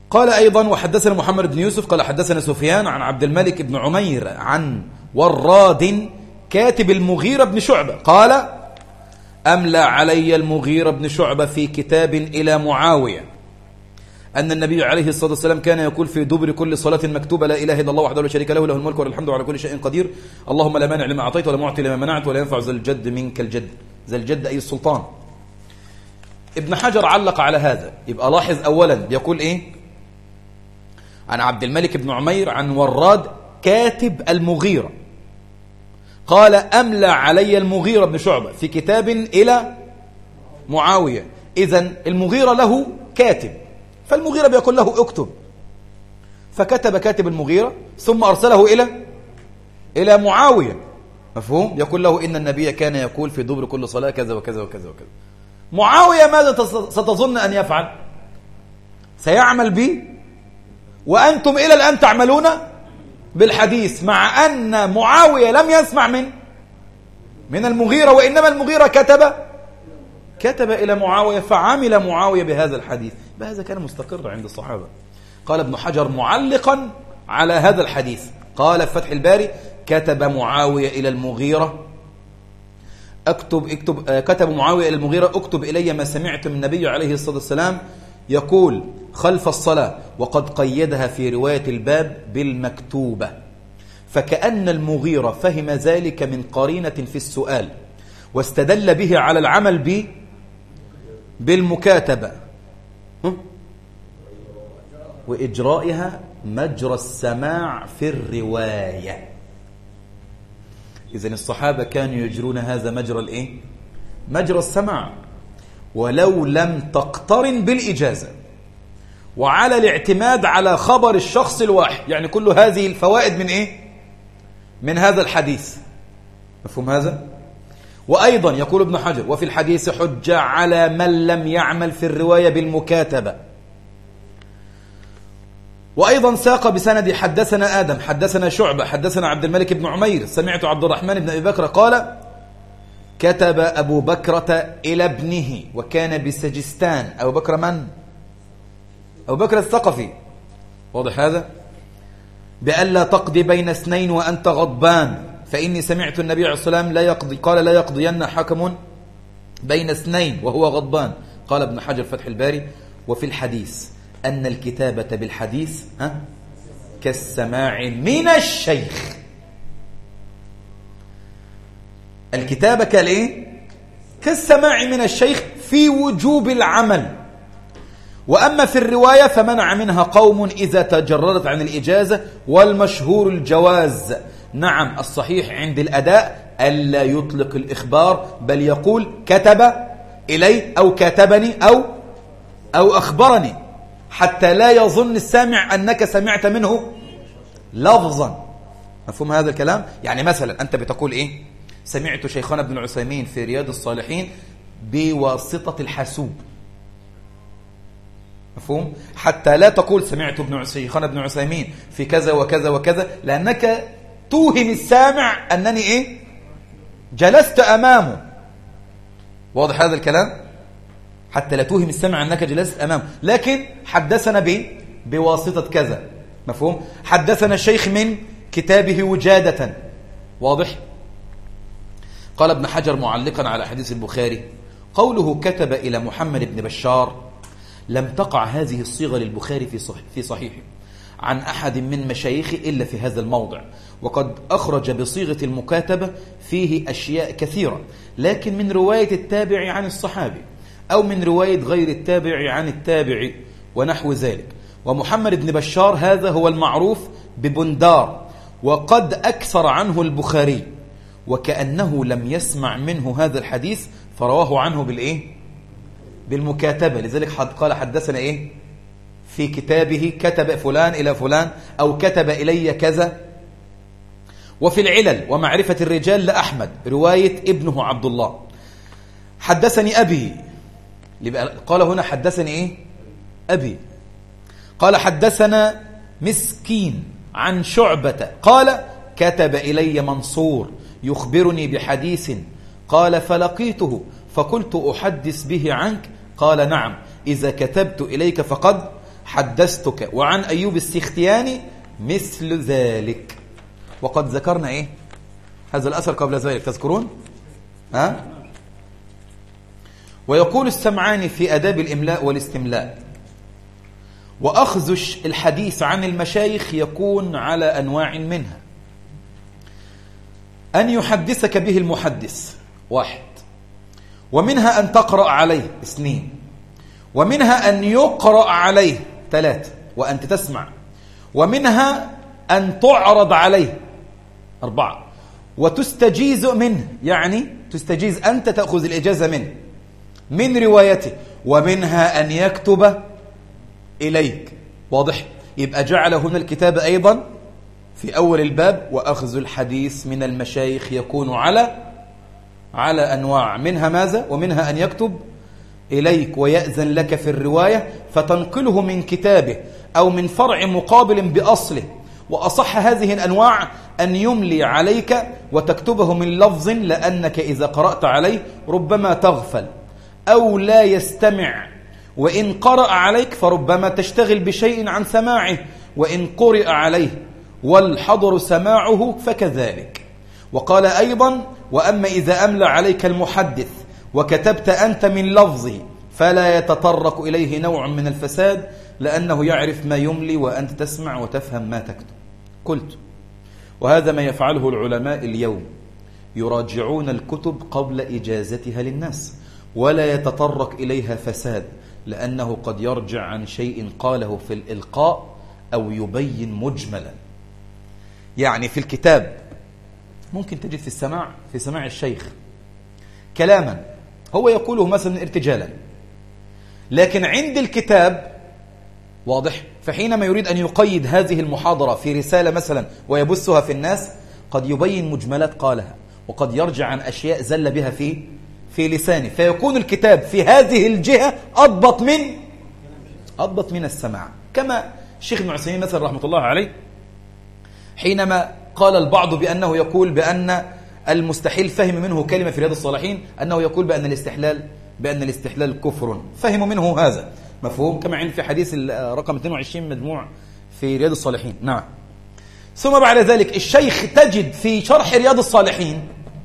قال أيضا وحدثنا محمد بن يوسف قال حدثنا سفيان عن عبد الملك بن عمير عن وراد كاتب المغيرة بن شعبة قال أملى علي المغيرة بن شعبة في كتاب إلى معاوية أن النبي عليه الصلاة والسلام كان يقول في دبر كل صلاة مكتوبة لا إله إلا الله وحده لا شريك له له الملك وله الحمد على كل شيء قدير اللهم لا مانع لما أعطيت ولا معطي لما منعت ولا ينفع ذا الجد منك الجد. ذا الجد أي السلطان. ابن حجر علق على هذا. يبقى لاحظ أولا بيقول إيه عن عبد الملك بن عمير عن وراد كاتب المغيرة قال أملى علي المغيرة بن شعبة في كتاب إلى معاوية. إذن المغيرة له كاتب فالمغيرة بيقول له اكتب فكتب كاتب المغيرة ثم أرسله إلى إلى معاوية. مفهوم؟ يقول له إن النبي كان يقول في دبر كل صلاة كذا وكذا وكذا وكذا. معاوية ماذا ستظن أن يفعل؟ سيعمل به وأنتم إلى الآن تعملون بالحديث مع أن معاوية لم يسمع من من المغيرة وإنما المغيرة كتب كتب إلى معاوية فعمل معاوية بهذا الحديث. بهذا كان مستقر عند الصحابة. قال ابن حجر معلقا على هذا الحديث قال في فتح الباري كتب معاوية إلى المغيرة اكتب اكتب كتب معاوية إلى المغيرة اكتب إلي ما سمعت من النبي عليه الصلاة والسلام يقول خلف الصلاة وقد قيدها في رواية الباب بالمكتوبة. فكأن المغيرة فهم ذلك من قرينة في السؤال واستدل به على العمل به بالمكاتبة وإجرائها مجرى السماع في الرواية. إذن الصحابة كانوا يجرون هذا مجرى الإيه؟ مجرى السماع ولو لم تقترن بالإجازة وعلى الاعتماد على خبر الشخص الواحد. يعني كل هذه الفوائد من إيه؟ من هذا الحديث. مفهوم هذا؟ وأيضا يقول ابن حجر وفي الحديث حجة على من لم يعمل في الرواية بالمكاتبة. وأيضا ساق بسند حدثنا آدم حدثنا شعبة حدثنا عبد الملك بن عمير سمعت عبد الرحمن بن أبي بكر قال كتب أبو بكرة إلى ابنه وكان بسجستان. أبو بكر من؟ أبو بكر الثقفي. واضح هذا؟ بألا تقضي بين اثنين وأنت غضبان فإني سمعت النبي عليه الصلاة والسلام لا يقضي قال لا يقضين حكم بين اثنين وهو غضبان. قال ابن حجر فتح الباري وفي الحديث أن الكتابة بالحديث ها كالسماع من الشيخ. الكتابة كالإيه؟ كالسماع من الشيخ في وجوب العمل. وأما في الرواية فمنع منها قوم إذا تجردت عن الإجازة والمشهور الجواز. نعم الصحيح عند الأداء ألا يطلق الإخبار بل يقول كتب إلي أو كتبني أو أو أخبرني حتى لا يظن السامع أنك سمعت منه لفظا. مفهوم هذا الكلام؟ يعني مثلا أنت بتقول إيه؟ سمعت شيخنا ابن العثيمين في رياض الصالحين بواسطة الحاسوب. مفهوم؟ حتى لا تقول سمعت ابن شيخنا ابن عثيمين في كذا وكذا وكذا لأنك توهم السامع أنني إيه؟ جلست أمامه. واضح هذا الكلام؟ حتى لا توهم السامع أنك جلست أمامه لكن حدثنا به بواسطة كذا. مفهوم؟ حدثنا الشيخ من كتابه وجادة. واضح؟ قال ابن حجر معلقا على حديث البخاري قوله كتب إلى محمد بن بشار لم تقع هذه الصيغة للبخاري في صحيح في صحيحه عن أحد من مشايخه إلا في هذا الموضع. وقد أخرج بصيغة المكاتبة فيه أشياء كثيرة لكن من رواية التابع عن الصحابي أو من رواية غير التابع عن التابع ونحو ذلك. ومحمد بن بشار هذا هو المعروف ببندار وقد أكثر عنه البخاري وكأنه لم يسمع منه هذا الحديث فرواه عنه بالإيه؟ بالمكاتبة. لذلك قال حدثنا إيه؟ في كتابه كتب فلان إلى فلان أو كتب إلي كذا. وفي العلل ومعرفة الرجال لأحمد رواية ابنه عبد الله حدثني أبي. قال هنا حدثني إيه؟ أبي. قال حدثنا مسكين عن شعبة قال كتب إلي منصور يخبرني بحديث قال فلقيته فقلت أحدث به عنك قال نعم إذا كتبت إليك فقد حدثتك، وعن أيوب السختياني مثل ذلك. وقد ذكرنا إيه هذا الأثر قبل ذلك، تذكرون؟ ها؟ ويقول السمعاني في آداب الإملاء والاستملاء: وأخذ الحديث عن المشايخ يكون على أنواع منها: أن يحدثك به المحدث، واحد، ومنها أن تقرأ عليه، اثنين، ومنها أن يقرأ عليه، ثلاثة، وأنت تسمع، ومنها أن تعرض عليه، أربعة، وتستجيز منه، يعني تستجيز أنت تأخذ الإجازة منه من روايته، ومنها أن يكتب إليك. واضح؟ يبقى جعل هنا الكتاب أيضا في أول الباب: وأخذ الحديث من المشايخ يكون على على أنواع، منها ماذا؟ ومنها أن يكتب إليك ويأذن لك في الرواية فتنقله من كتابه أو من فرع مقابل بأصله. وأصح هذه الأنواع أن يملي عليك وتكتبه من لفظ، لأنك إذا قرأت عليه ربما تغفل أو لا يستمع، وإن قرأ عليك فربما تشتغل بشيء عن سماعه، وإن قرئ عليه والحضر سماعه فكذلك. وقال أيضا: وأما إذا أملى عليك المحدث وكتبت أنت من لفظه فلا يتطرق إليه نوع من الفساد، لأنه يعرف ما يملي وأنت تسمع وتفهم ما تكتب. قلت: وهذا ما يفعله العلماء اليوم، يراجعون الكتب قبل إجازتها للناس، ولا يتطرق إليها فساد، لأنه قد يرجع عن شيء قاله في الإلقاء أو يبين مجملا. يعني في الكتاب ممكن تجد في السماع في سماع الشيخ كلاما هو يقوله مثلا ارتجالا، لكن عند الكتاب واضح، فحينما يريد أن يقيد هذه المحاضرة في رسالة مثلا ويبثها في الناس قد يبين مجملات قالها، وقد يرجع عن أشياء زل بها في في لسانه، فيكون الكتاب في هذه الجهة أضبط من أضبط من السماع. كما الشيخ ابن عثيمين مثلا رحمة الله عليه حينما قال البعض بأنه يقول بأن المستحيل، فهم منه كلمة في رياض الصالحين أنه يقول بأن الاستحلال بأن الاستحلال كفر، فهموا منه هذا مفهوم، كما عند في حديث رقم اثنين وعشرين مجموع في رياض الصالحين. نعم. ثم بعد ذلك الشيخ تجد في شرح رياض الصالحين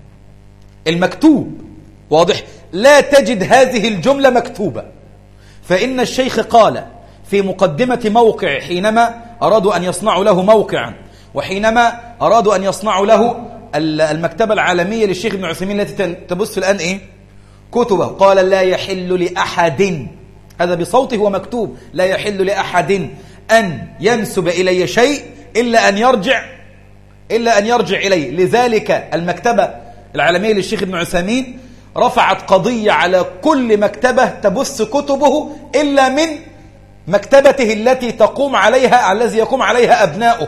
المكتوب واضح، لا تجد هذه الجملة مكتوبة، فإن الشيخ قال في مقدمة موقع حينما أرادوا أن يصنعوا له موقعا، وحينما أرادوا أن يصنعوا له المكتبة العالمية للشيخ ابن عثيمين التي تبث الآن إيه؟ كتبه، قال: لا يحل لأحد، هذا بصوته ومكتوب، لا يحل لأحد أن ينسب إلي شيء إلا أن يرجع إلا أن يرجع إليه. لذلك المكتبة العالمية للشيخ ابن عثيمين رفعت قضية على كل مكتبة تبث كتبه إلا من مكتبته التي تقوم عليها الذي يقوم عليها أبناؤه.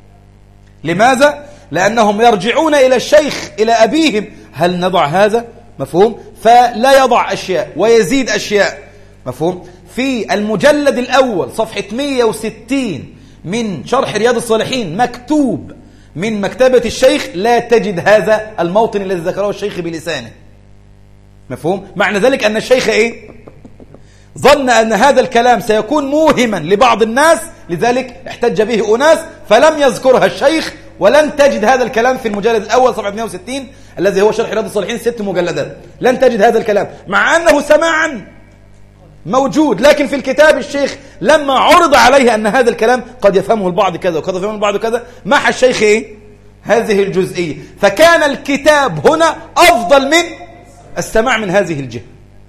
لماذا؟ لأنهم يرجعون إلى الشيخ، إلى أبيهم: هل نضع هذا؟ مفهوم؟ فلا يضع أشياء ويزيد أشياء. مفهوم؟ في المجلد الأول صفحة مئة وستين من شرح رياض الصالحين مكتوب من مكتبة الشيخ، لا تجد هذا الموطن الذي ذكره الشيخ بلسانه. مفهوم؟ معنى ذلك أن الشيخ إيه؟ ظن أن هذا الكلام سيكون موهما لبعض الناس، لذلك احتج به أناس فلم يذكرها الشيخ، ولن تجد هذا الكلام في المجلد الأول صفحة مئة وستين الذي هو شرح رياض الصالحين ست مجلدات، لن تجد هذا الكلام، مع أنه سماعا موجود، لكن في الكتاب الشيخ لما عرض عليه أن هذا الكلام قد يفهمه البعض كذا وقد يفهمه البعض كذا، محى الشيخ إيه؟ هذه الجزئية، فكان الكتاب هنا أفضل من السماع من هذه الجهة.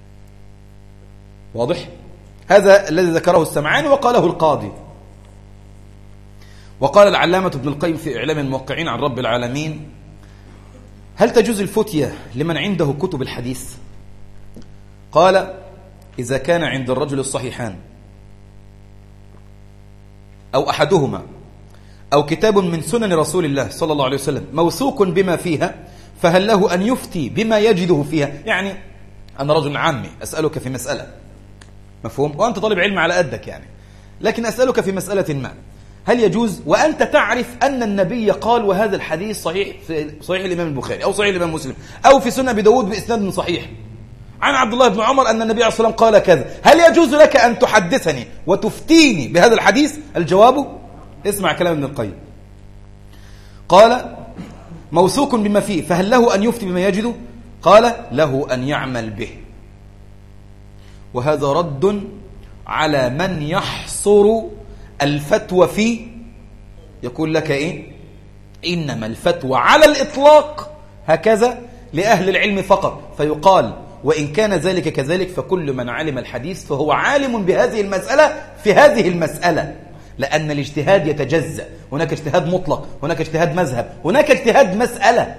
واضح؟ هذا الذي ذكره السمعاني وقاله القاضي. وقال العلامة ابن القيم في إعلام الموقعين عن رب العالمين: هل تجوز الفتية لمن عنده كتب الحديث؟ قال: إذا كان عند الرجل الصحيحان أو أحدهما أو كتاب من سنن رسول الله صلى الله عليه وسلم موثوق بما فيها، فهل له أن يفتي بما يجده فيها؟ يعني أنا رجل عامي أسألك في مسألة، مفهوم؟ وأنت طالب علم على قدك يعني، لكن أسألك في مسألة ما، هل يجوز وأنت تعرف أن النبي قال وهذا الحديث صحيح في صحيح الإمام البخاري أو صحيح الإمام مسلم أو في سنن أبي داود بإسناد صحيح، عن عبد الله بن عمر أن النبي عليه الصلاة والسلام قال كذا، هل يجوز لك أن تحدثني وتفتيني بهذا الحديث؟ الجواب اسمع كلام ابن القيم. قال موثوق بما فيه، فهل له أن يفتي بما يجده؟ قال له أن يعمل به. وهذا رد على من يحصر الفتوى فيه، يقول لك إيه؟ إنما الفتوى على الإطلاق هكذا لأهل العلم فقط، فيقال وإن كان ذلك كذلك فكل من علم الحديث فهو عالم بهذه المسألة في هذه المسألة، لأن الاجتهاد يتجزأ، هناك اجتهاد مطلق، هناك اجتهاد مذهب، هناك اجتهاد مسألة.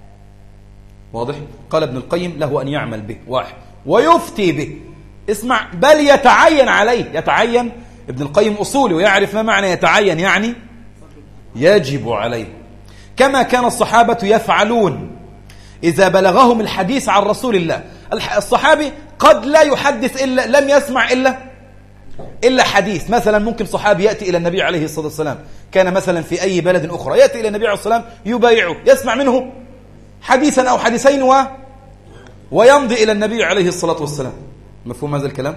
واضح؟ قال ابن القيم له أن يعمل به واحد ويفتي به. اسمع، بل يتعين عليه. يتعين ابن القيم أصولي ويعرف ما معنى يتعين، يعني يجب عليه. كما كان الصحابة يفعلون إذا بلغهم الحديث عن رسول الله. الصحابي قد لا يحدث إلا، لم يسمع إلا إلا حديث. مثلا ممكن صحابي يأتي إلى النبي عليه الصلاة والسلام، كان مثلا في أي بلد أخرى، يأتي إلى النبي عليه الصلاة والسلام يبايعه، يسمع منه حديثا أو حديثين و... ويمضي إلى النبي عليه الصلاة والسلام. مفهوم هذا الكلام؟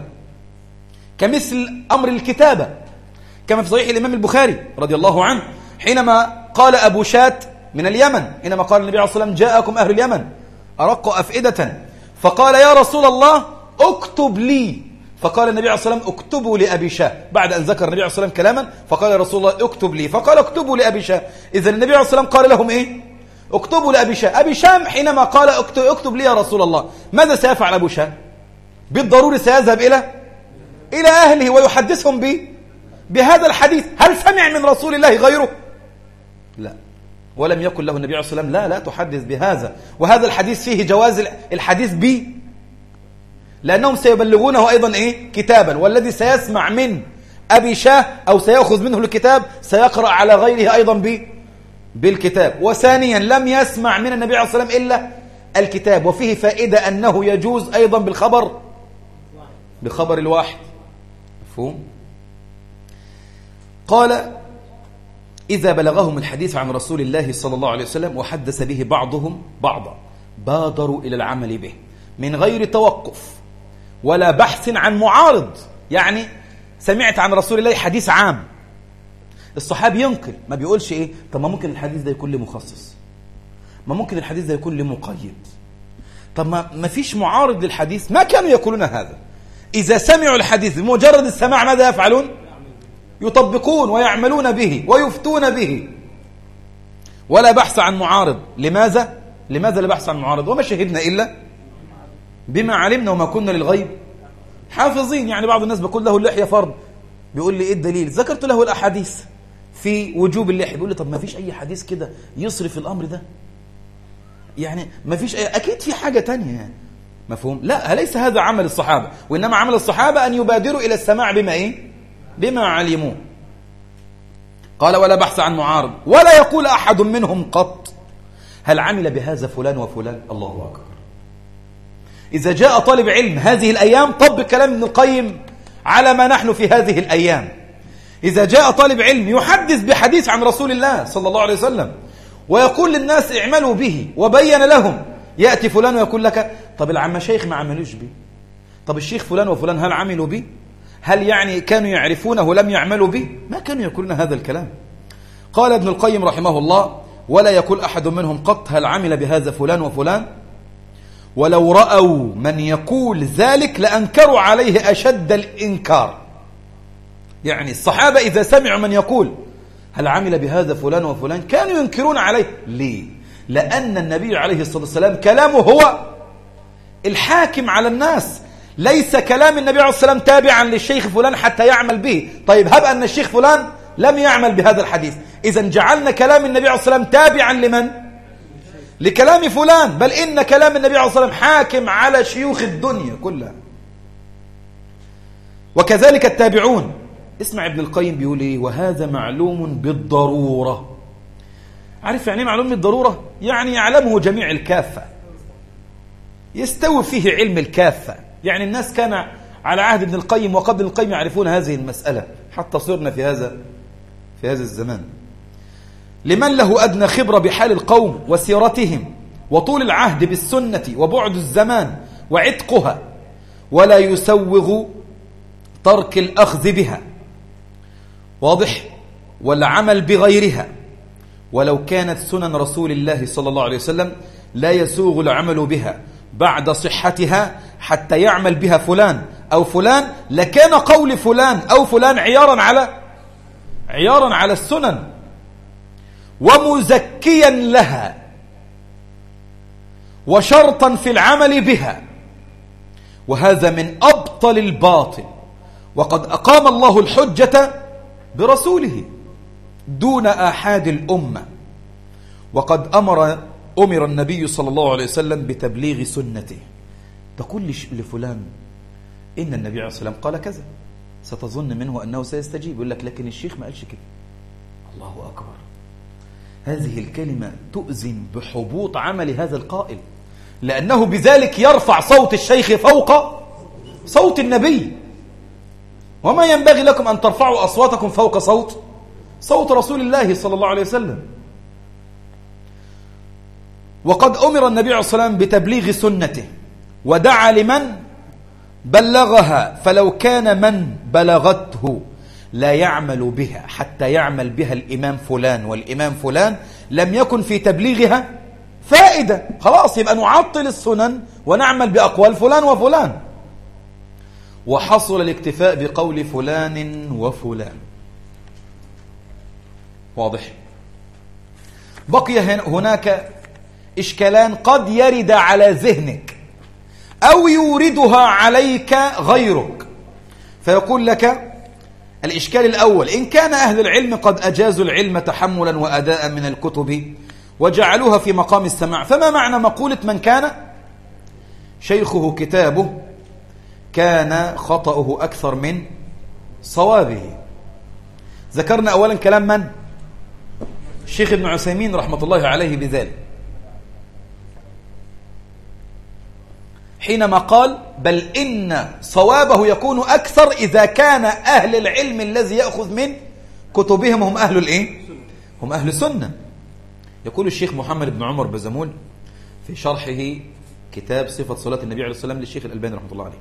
كمثل أمر الكتابة، كما في صحيح الإمام البخاري رضي الله عنه حينما قال أبو شات من اليمن، حينما قال النبي عليه الصلاة والسلام جاءكم أهل اليمن أرقوا أفئدة، فقال يا رسول الله اكتب لي، فقال النبي عليه الصلاة والسلام اكتبوا لأبي شاه. بعد أن ذكر النبي عليه الصلاة والسلام كلاما فقال يا رسول الله اكتب لي، فقال اكتبوا لأبي شاه. إذا النبي عليه الصلاة والسلام قال لهم إيه؟ اكتبوا لأبي شاه. أبي شام حينما قال اكتب, اكتب لي يا رسول الله، ماذا سيفعل أبو شاه؟ بالضروري سيذهب إلى إلى أهله ويحدثهم به بهذا الحديث. هل سمع من رسول الله غيره؟ لا. ولم يقل له النبي عليه الصلاة والسلام لا لا تحدث بهذا، وهذا الحديث فيه جواز الحديث به، لأنهم سيبلغونه أيضا إيه؟ كتابا، والذي سيسمع من أبي شاه أو سيأخذ منه الكتاب سيقرأ على غيره أيضا به بالكتاب. وثانيا لم يسمع من النبي عليه الصلاة والسلام إلا الكتاب، وفيه فائدة أنه يجوز أيضا بالخبر بخبر الواحد. مفهوم؟ قال إذا بلغهم الحديث عن رسول الله صلى الله عليه وسلم وحدث به بعضهم بعضا بادروا إلى العمل به من غير توقف ولا بحث عن معارض. يعني سمعت عن رسول الله حديث عام، الصحابي ينقل، ما بيقولش إيه طب ما ممكن الحديث ده يكون لي مخصص، ما ممكن الحديث ده يكون لي مقيد، طب ما ما فيش معارض للحديث. ما كانوا يقولون هذا. إذا سمعوا الحديث بمجرد السماع ماذا يفعلون؟ يطبقون ويعملون به ويفتون به، ولا بحث عن معارض. لماذا؟ لماذا لا بحث عن معارض؟ وما شهدنا إلا بما علمنا وما كنا للغيب حافظين. يعني بعض الناس بيقول له اللحية فرض، بيقول لي إيه الدليل؟ ذكرت له الأحاديث في وجوب اللحية، بيقول لي طب ما فيش أي حديث كده يصرف الأمر ده، يعني ما فيش أي، أكيد في حاجة تانية يعني. مفهوم؟ لا، ليس هذا عمل الصحابة، وإنما عمل الصحابة أن يبادروا إلى السماع بما إيه؟ بما علموا. قال ولا بحث عن معارض ولا يقول أحد منهم قط هل عمل بهذا فلان وفلان. الله أكبر. إذا جاء طالب علم هذه الأيام طبق كلام ابن القيم على ما نحن في هذه الأيام. إذا جاء طالب علم يحدث بحديث عن رسول الله صلى الله عليه وسلم ويقول للناس اعملوا به وبين لهم، يأتي فلان ويقول لك طب العم شيخ ما عملوش به، طب الشيخ فلان وفلان هل عملوا به؟ هل يعني كانوا يعرفونه لم يعملوا به؟ ما كانوا يقولون هذا الكلام. قال ابن القيم رحمه الله ولا يقول أحد منهم قط هل عمل بهذا فلان وفلان، ولو رأوا من يقول ذلك لأنكروا عليه أشد الإنكار. يعني الصحابة إذا سمعوا من يقول هل عمل بهذا فلان وفلان كانوا ينكرون عليه. ليه؟ لأن النبي عليه الصلاة والسلام كلامه هو الحاكم على الناس، ليس كلام النبي عليه الصلاة والسلام تابعا للشيخ فلان حتى يعمل به. طيب هب أن الشيخ فلان لم يعمل بهذا الحديث، إذن جعلنا كلام النبي عليه الصلاة والسلام تابعا لمن؟ لكلام فلان. بل إن كلام النبي عليه الصلاة والسلام حاكم على شيوخ الدنيا كلها. وكذلك التابعون. اسمع ابن القيم بيقول ايه؟ وهذا معلوم بالضرورة. عارف يعني معلوم بالضرورة؟ يعني يعلمه جميع الكافة، يستوي فيه علم الكافة. يعني الناس كان على عهد ابن القيم وقبل ابن القيم يعرفون هذه المسألة، حتى صرنا في هذا في هذا الزمان. لمن له أدنى خبرة بحال القوم وسيرتهم وطول العهد بالسنة وبعد الزمان وعتقها، ولا يسوغ ترك الأخذ بها، واضح، والعمل بغيرها، ولو كانت سنن رسول الله صلى الله عليه وسلم لا يسوغ العمل بها بعد صحتها حتى يعمل بها فلان أو فلان، لكان قول فلان أو فلان عيارا على عيارا على السنن ومزكيا لها وشرطا في العمل بها، وهذا من أبطل الباطل. وقد أقام الله الحجة برسوله دون آحاد الأمة، وقد أمر أمر النبي صلى الله عليه وسلم بتبليغ سنته. تقول لفلان إن النبي عليه الصلاة والسلام قال كذا، ستظن منه أنه سيستجيب، يقول لك لكن الشيخ ما قالش كده. الله أكبر، هذه الكلمة تؤذن بحبوط عمل هذا القائل، لأنه بذلك يرفع صوت الشيخ فوق صوت النبي. وما ينبغي لكم أن ترفعوا أصواتكم فوق صوت صوت رسول الله صلى الله عليه وسلم. وقد أمر النبي عليه الصلاة والسلام بتبليغ سنته، ودعا لمن بلغها، فلو كان من بلغته لا يعمل بها حتى يعمل بها الإمام فلان والإمام فلان لم يكن في تبليغها فائدة، خلاص يبقى نعطل السنن ونعمل بأقوال فلان وفلان. وحصل الاكتفاء بقول فلان وفلان، واضح. بقي هناك إشكالان قد يرد على ذهنك أو يوردها عليك غيرك، فيقول لك الإشكال الأول: إن كان أهل العلم قد أجازوا العلم تحملا وأداء من الكتب وجعلوها في مقام السماع، فما معنى مقولة من كان شيخه كتابه كان خطأه أكثر من صوابه؟ ذكرنا أولا كلام من؟ الشيخ ابن عثيمين رحمة الله عليه بذلك، حينما قال: بل إن صوابه يكون أكثر إذا كان أهل العلم الذي يأخذ من كتبهم هم أهل الإيه؟ هم أهل السنة. يقول الشيخ محمد بن عمر بزمول في شرحه كتاب صفة صلاة النبي عليه الصلاة والسلام للشيخ الألباني رحمة الله عليه،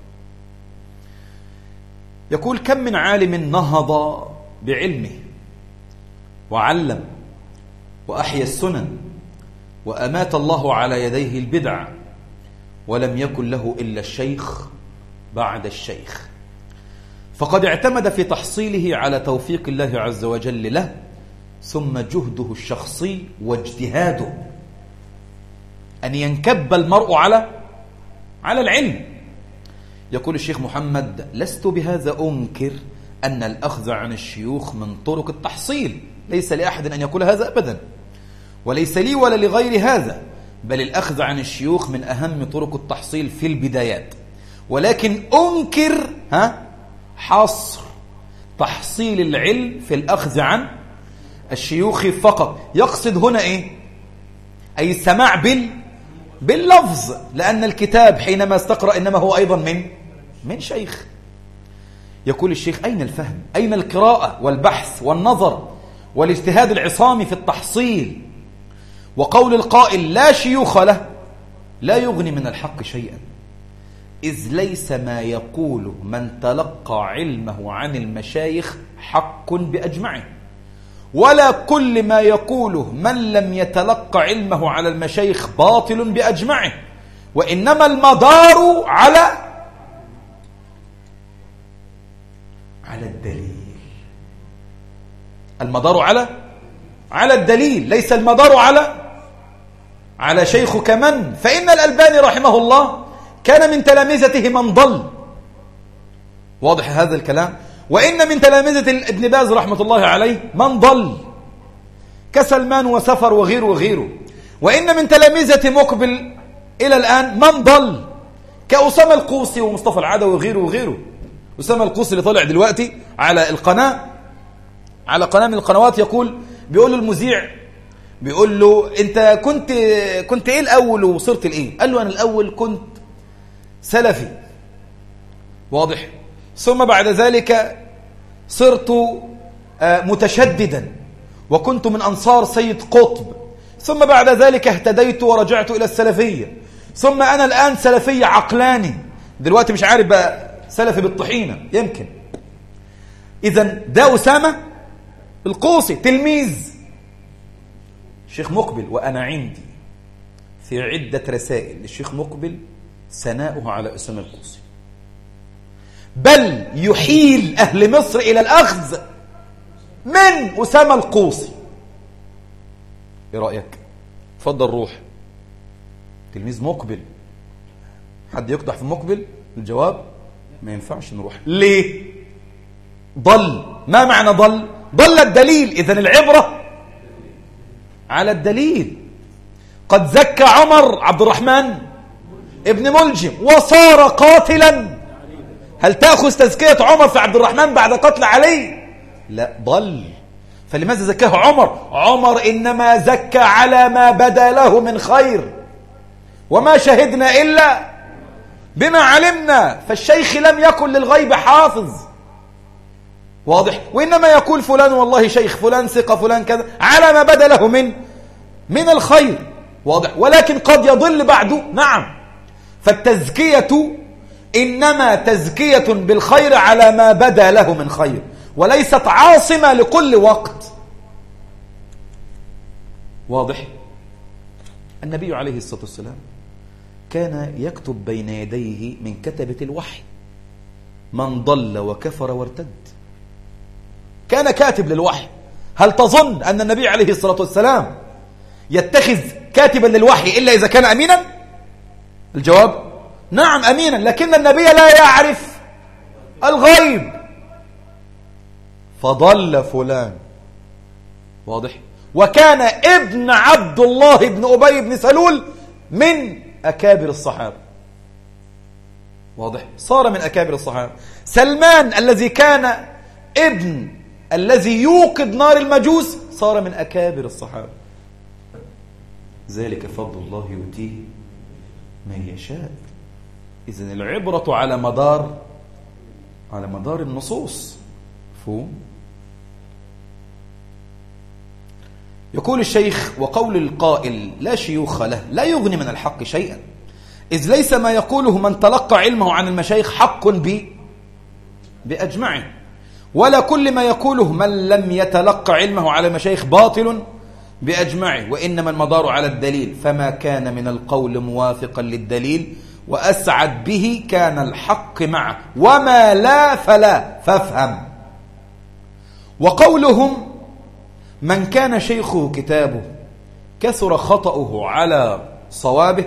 يقول: كم من عالم نهض بعلمه وعلم وأحيا السنن وأمات الله على يديه البدع، ولم يكن له إلا الشيخ بعد الشيخ، فقد اعتمد في تحصيله على توفيق الله عز وجل له، ثم جهده الشخصي واجتهاده، أن ينكب المرء على على العلم. يقول الشيخ محمد: لست بهذا أنكر أن الأخذ عن الشيوخ من طرق التحصيل، ليس لأحد أن يقول هذا أبدا، وليس لي ولا لغير هذا، بل الأخذ عن الشيوخ من أهم طرق التحصيل في البدايات، ولكن أنكر ها حصر تحصيل العلم في الأخذ عن الشيوخ فقط. يقصد هنا إيه؟ أي السماع بال باللفظ، لأن الكتاب حينما استقرأ إنما هو أيضا من من شيخ. يقول الشيخ: أين الفهم؟ أين القراءة والبحث والنظر والاجتهاد العصامي في التحصيل؟ وقول القائل لا شيوخ له لا يغني من الحق شيئا، إذ ليس ما يقوله من تلقى علمه عن المشايخ حق بأجمعه، ولا كل ما يقوله من لم يتلقى علمه على المشايخ باطل بأجمعه، وإنما المدار على على الدليل. المدار على على الدليل، ليس المدار على على شيخك من. فإن الألباني رحمه الله كان من تلامذته من ضل، واضح هذا الكلام، وإن من تلامذة ابن باز رحمة الله عليه من ضل كسلمان وسفر وغيره وغيره، وإن من تلامذة مقبل إلى الآن من ضل كأسامة القوسي ومصطفى العدوي وغيره وغيره. أسامة القوسي اللي طلع دلوقتي على القناة على قناة من القنوات، يقول بيقول له المذيع، بيقول له: أنت كنت كنت إيه الأول وصرت لإيه؟ قال له: أنا الأول كنت سلفي، واضح، ثم بعد ذلك صرت متشددا وكنت من أنصار سيد قطب، ثم بعد ذلك اهتديت ورجعت إلى السلفية، ثم أنا الآن سلفي عقلاني، دلوقتي مش عارف بقى سلفي بالطحينة يمكن. إذن ده أسامة القوسي تلميذ الشيخ مقبل، وأنا عندي في عدة رسائل للشيخ مقبل ثناؤه على أسامة القوسي، بل يحيل أهل مصر إلى الأخذ من أسامة القوسي. إيه رأيك؟ فضل روح. تلميذ مقبل، حد يقدح في مقبل؟ الجواب ما ينفعش نروح. ليه؟ ضل. ما معنى ضل؟ ضل الدليل. إذن العبرة على الدليل. قد زكى عمر عبد الرحمن ابن ملجم وصار قاتلا، هل تأخذ تزكية عمر في عبد الرحمن بعد قتل علي؟ لا، ضل. فلماذا زكاه عمر؟ عمر إنما زكى على ما بدا له من خير، وما شهدنا إلا بما علمنا. فالشيخ لم يكن للغيب حافظ، واضح؟ وإنما يقول فلان والله شيخ، فلان ثقة، فلان كذا، على ما بدا له من من الخير، واضح؟ ولكن قد يضل بعده، نعم. فالتزكية إنما تزكية بالخير على ما بدا له من خير، وليست عاصمة لكل وقت، واضح؟ النبي عليه الصلاة والسلام كان يكتب بين يديه من كتبة الوحي من ضل وكفر وارتد، كان كاتب للوحي. هل تظن أن النبي عليه الصلاة والسلام يتخذ كاتبا للوحي إلا إذا كان أمينا؟ الجواب نعم أمينا، لكن النبي لا يعرف الغيب، فضل فلان، واضح؟ وكان ابن عبد الله بن أبي بن سلول من أكابر الصحابة، واضح؟ صار من أكابر الصحابة. سلمان الذي كان ابن الذي يوقد نار المجوس صار من أكابر الصحابة. ذلك فضل الله يؤتيه من يشاء. إذن العبرة على مدار على مدار النصوص. مفهوم؟ يقول الشيخ: وقول القائل لا شيوخ له لا يغني من الحق شيئا، إذ ليس ما يقوله من تلقى علمه عن المشايخ حق ب بأجمعه، ولا كل ما يقوله من لم يتلقى علمه على المشايخ باطل بأجمعه، وإنما المدار على الدليل، فما كان من القول موافقا للدليل وأسعد به كان الحق معه، وما لا فلا، فافهم. وقولهم من كان شيخه كتابه كثر خطأه على صوابه،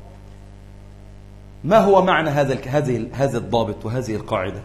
ما هو معنى هذا هذه هذا الضابط وهذه القاعدة؟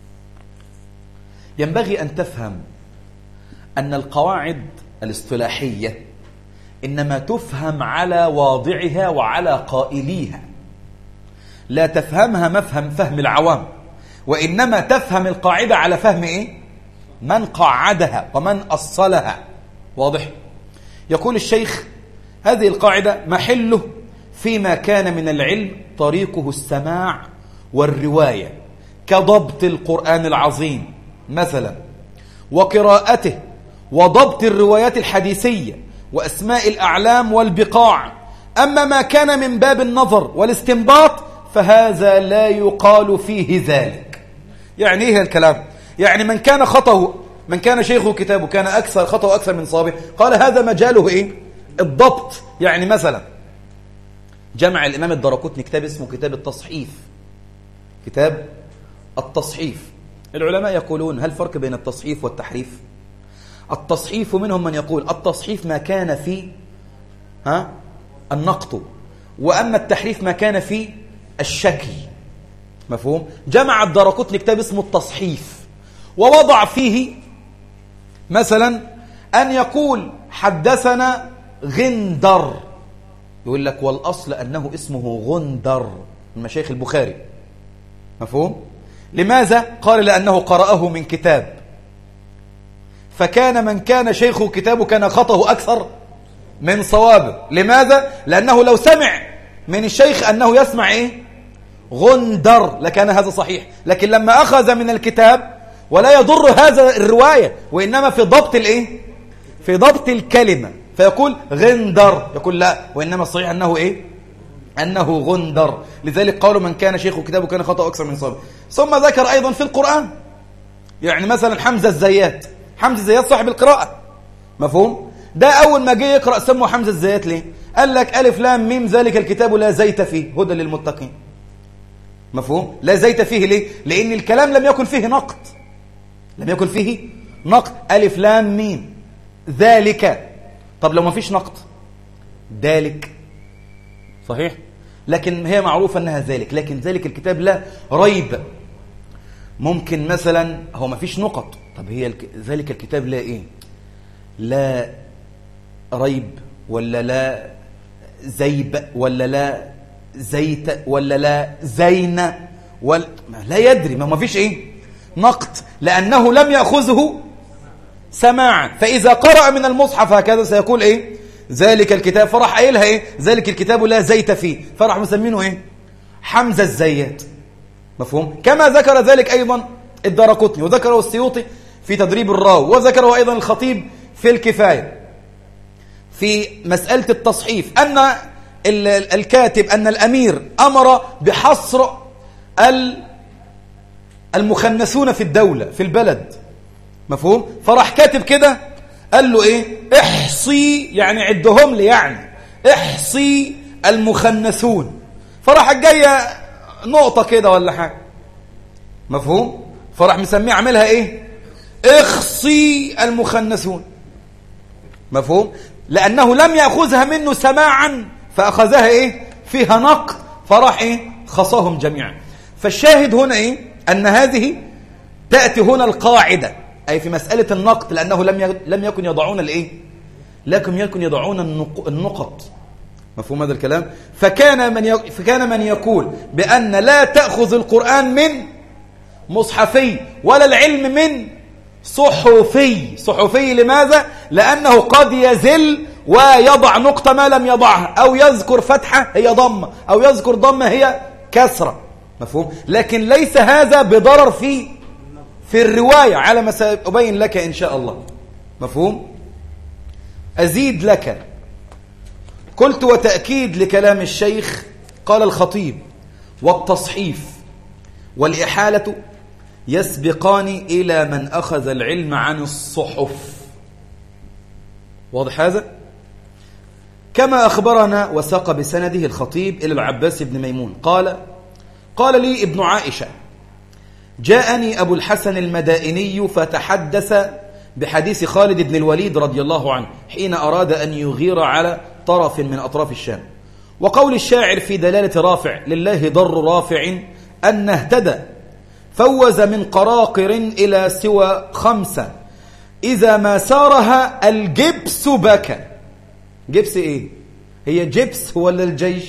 ينبغي أن تفهم أن القواعد الاصطلاحية إنما تفهم على واضعها وعلى قائليها، لا تفهمها مفهم فهم العوام، وإنما تفهم القاعدة على فهم إيه؟ من قعدها ومن أصلها، واضح؟ يقول الشيخ: هذه القاعدة محله فيما كان من العلم طريقه السماع والرواية، كضبط القرآن العظيم مثلا وقراءته، وضبط الروايات الحديثية، وأسماء الأعلام والبقاع. أما ما كان من باب النظر والاستنباط فهذا لا يقال فيه ذلك. يعني إيه الكلام؟ يعني من كان خطأه من كان شيخه كتابه كان أكثر خطأه أكثر من صوابه، قال هذا مجاله إيه؟ الضبط. يعني مثلا جمع الإمام الدارقطني كتاب اسمه كتاب التصحيف، كتاب التصحيف. العلماء يقولون هل فرق بين التصحيف والتحريف؟ التصحيف منهم من يقول التصحيف ما كان في ها النقط، وأما التحريف ما كان في الشكل. مفهوم؟ جمع الدارقطني كتاب اسمه التصحيف، ووضع فيه مثلا أن يقول حدثنا غندر، يقول لك والأصل أنه اسمه غندر من مشايخ البخاري. مفهوم؟ لماذا؟ قال لأنه قرأه من كتاب، فكان من كان شيخه كتابه كان خطأه أكثر من صوابه. لماذا؟ لأنه لو سمع من الشيخ أنه يسمع إيه؟ غندر لكان هذا صحيح، لكن لما أخذ من الكتاب ولا يضر هذا الرواية، وإنما في ضبط الإيه؟ في ضبط الكلمة، فيقول غندر، يقول لا، وإنما الصحيح أنه إيه؟ أنه غندر، لذلك قالوا من كان شيخ كتابه كان خطأ أكثر من صواب. ثم ذكر أيضا في القرآن، يعني مثلا حمزة الزيات، حمزة الزيات صاحب القراءة، مفهوم؟ ده أول ما جه يقرأ سموا حمزة الزيات ليه؟ قال لك ألف لام ميم ذلك الكتاب لا زيت فيه هدى للمتقين، مفهوم؟ لا زيت فيه ليه؟ لأن الكلام لم يكن فيه نقد، لم يكن فيه نقد. ألف لام ميم ذلك، طب لو ما فيش نقد ذلك صحيح، لكن هي معروفة أنها ذلك، لكن ذلك الكتاب لا ريب. ممكن مثلا هو ما فيش نقط، طب هي الك... ذلك الكتاب لا إيه؟ لا ريب ولا لا زيب ولا لا زيت ولا لا زين ولا لا يدري، ما فيش إيه؟ نقد، لأنه لم يأخذه سماعا. فإذا قرأ من المصحف هكذا سيقول إيه؟ ذلك الكتاب، فرح قايلها إيه؟ ذلك الكتاب لا زيت فيه، فرح مسمينه إيه؟ حمزة الزيات، مفهوم؟ كما ذكر ذلك أيضا الدارقطني، وذكره السيوطي في تدريب الراوي، وذكره أيضا الخطيب في الكفاية في مسألة التصحيف، أن الكاتب أن الأمير أمر بحصر المخنثون في الدولة في البلد، مفهوم؟ فرح كاتب كده قال له إيه؟ احصي، يعني عدهم لي، يعني احصي المخنثون، فرح الجاية نقطة كده ولا حاجة، مفهوم؟ فرح مسميه عملها إيه؟ اخصي المخنثون، مفهوم؟ لأنه لم يأخذها منه سماعا فأخذها إيه؟ فيها نقد، فرح إيه؟ خصاهم جميعا. فالشاهد هنا إيه؟ أن هذه تأتي هنا القاعدة، أي في مسألة النقد، لأنه لم لم يكن يضعون الإيه؟ لكن يكن يضعون النقط، مفهوم هذا الكلام؟ فكان من فكان من يقول بأن لا تأخذ القرآن من مصحفي ولا العلم من صحفي. صحفي لماذا؟ لأنه قد يزل ويضع نقطة ما لم يضعها، أو يذكر فتحة هي ضمة، أو يذكر ضمة هي كسرة، مفهوم؟ لكن ليس هذا بضرر في في الرواية، على ما سأبين لك إن شاء الله، مفهوم؟ أزيد لك، قلت وتأكيد لكلام الشيخ، قال الخطيب والتصحيف والإحالة يسبقان إلى من أخذ العلم عن الصحف. واضح هذا؟ كما أخبرنا وساق بسنده الخطيب إلى العباس بن ميمون قال: قال لي ابن عائشة: جاءني أبو الحسن المدائني فتحدث بحديث خالد بن الوليد رضي الله عنه حين أراد أن يغير على طرف من أطراف الشام، وقول الشاعر في دلالة رافع: لله ضر رافع أن اهتدى فوز من قراقر إلى سوى خمسة إذا ما سارها الجبس بكى. جبس إيه؟ هي جبس ولا الجيش؟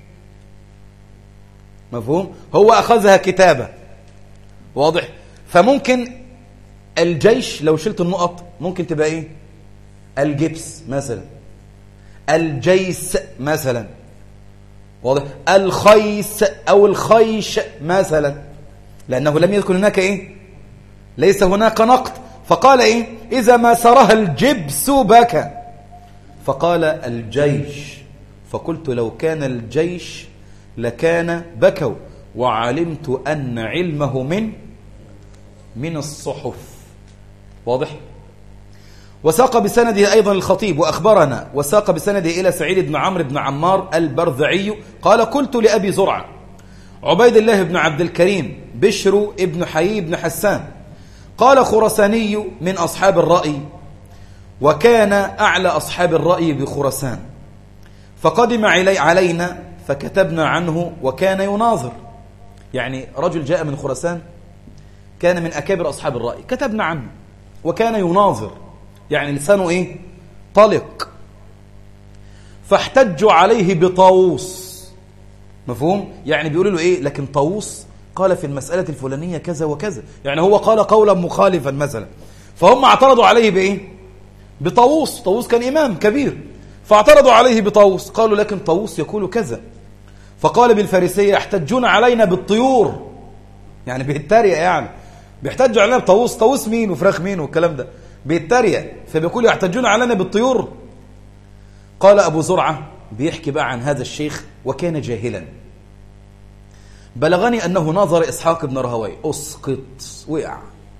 مفهوم؟ هو أخذها كتابة، واضح؟ فممكن الجيش لو شلت النقط ممكن تبقى إيه؟ الجبس مثلا، الجيس مثلا، واضح؟ الخيس أو الخيش مثلا، لأنه لم يذكر هناك إيه؟ ليس هناك نقط. فقال إيه؟ إذا ما سرها الجبس بكى، فقال الجيش، فقلت لو كان الجيش لكان بكوا، وعلمت أن علمه من من الصحف. واضح؟ وساق بسنده أيضا الخطيب وأخبرنا وساق بسنده إلى سعيد بن عمرو بن عمار البرذعي قال: قلت لأبي زرعة عبيد الله بن عبد الكريم بشر ابن حيي بن حسان قال: خرساني من أصحاب الرأي، وكان أعلى أصحاب الرأي بخرسان، فقدم علي علينا فكتبنا عنه وكان يناظر. يعني رجل جاء من خرسان كان من أكابر أصحاب الرأي، كتبنا عنه وكان يناظر، يعني لسانه إيه؟ طلق. فاحتجوا عليه بطاووس، مفهوم؟ يعني بيقولوا له إيه؟ لكن طاووس قال في المسألة الفلانية كذا وكذا، يعني هو قال قولا مخالفا مثلا، فهم اعترضوا عليه بإيه؟ بطاووس. طاووس كان إمام كبير، فاعترضوا عليه بطاووس، قالوا لكن طاووس يقول كذا. فقال بالفارسية: يحتجون علينا بالطيور، يعني بيتريق، يعني بيحتجوا علينا بطاووس. طاووس مين وفراخ مين والكلام ده؟ بيتريق، فبيقول يحتجون علينا بالطيور. قال أبو زرعة: بيحكي بقى عن هذا الشيخ وكان جاهلا. بلغني أنه ناظر إسحاق بن راهويه، أسقط وقع.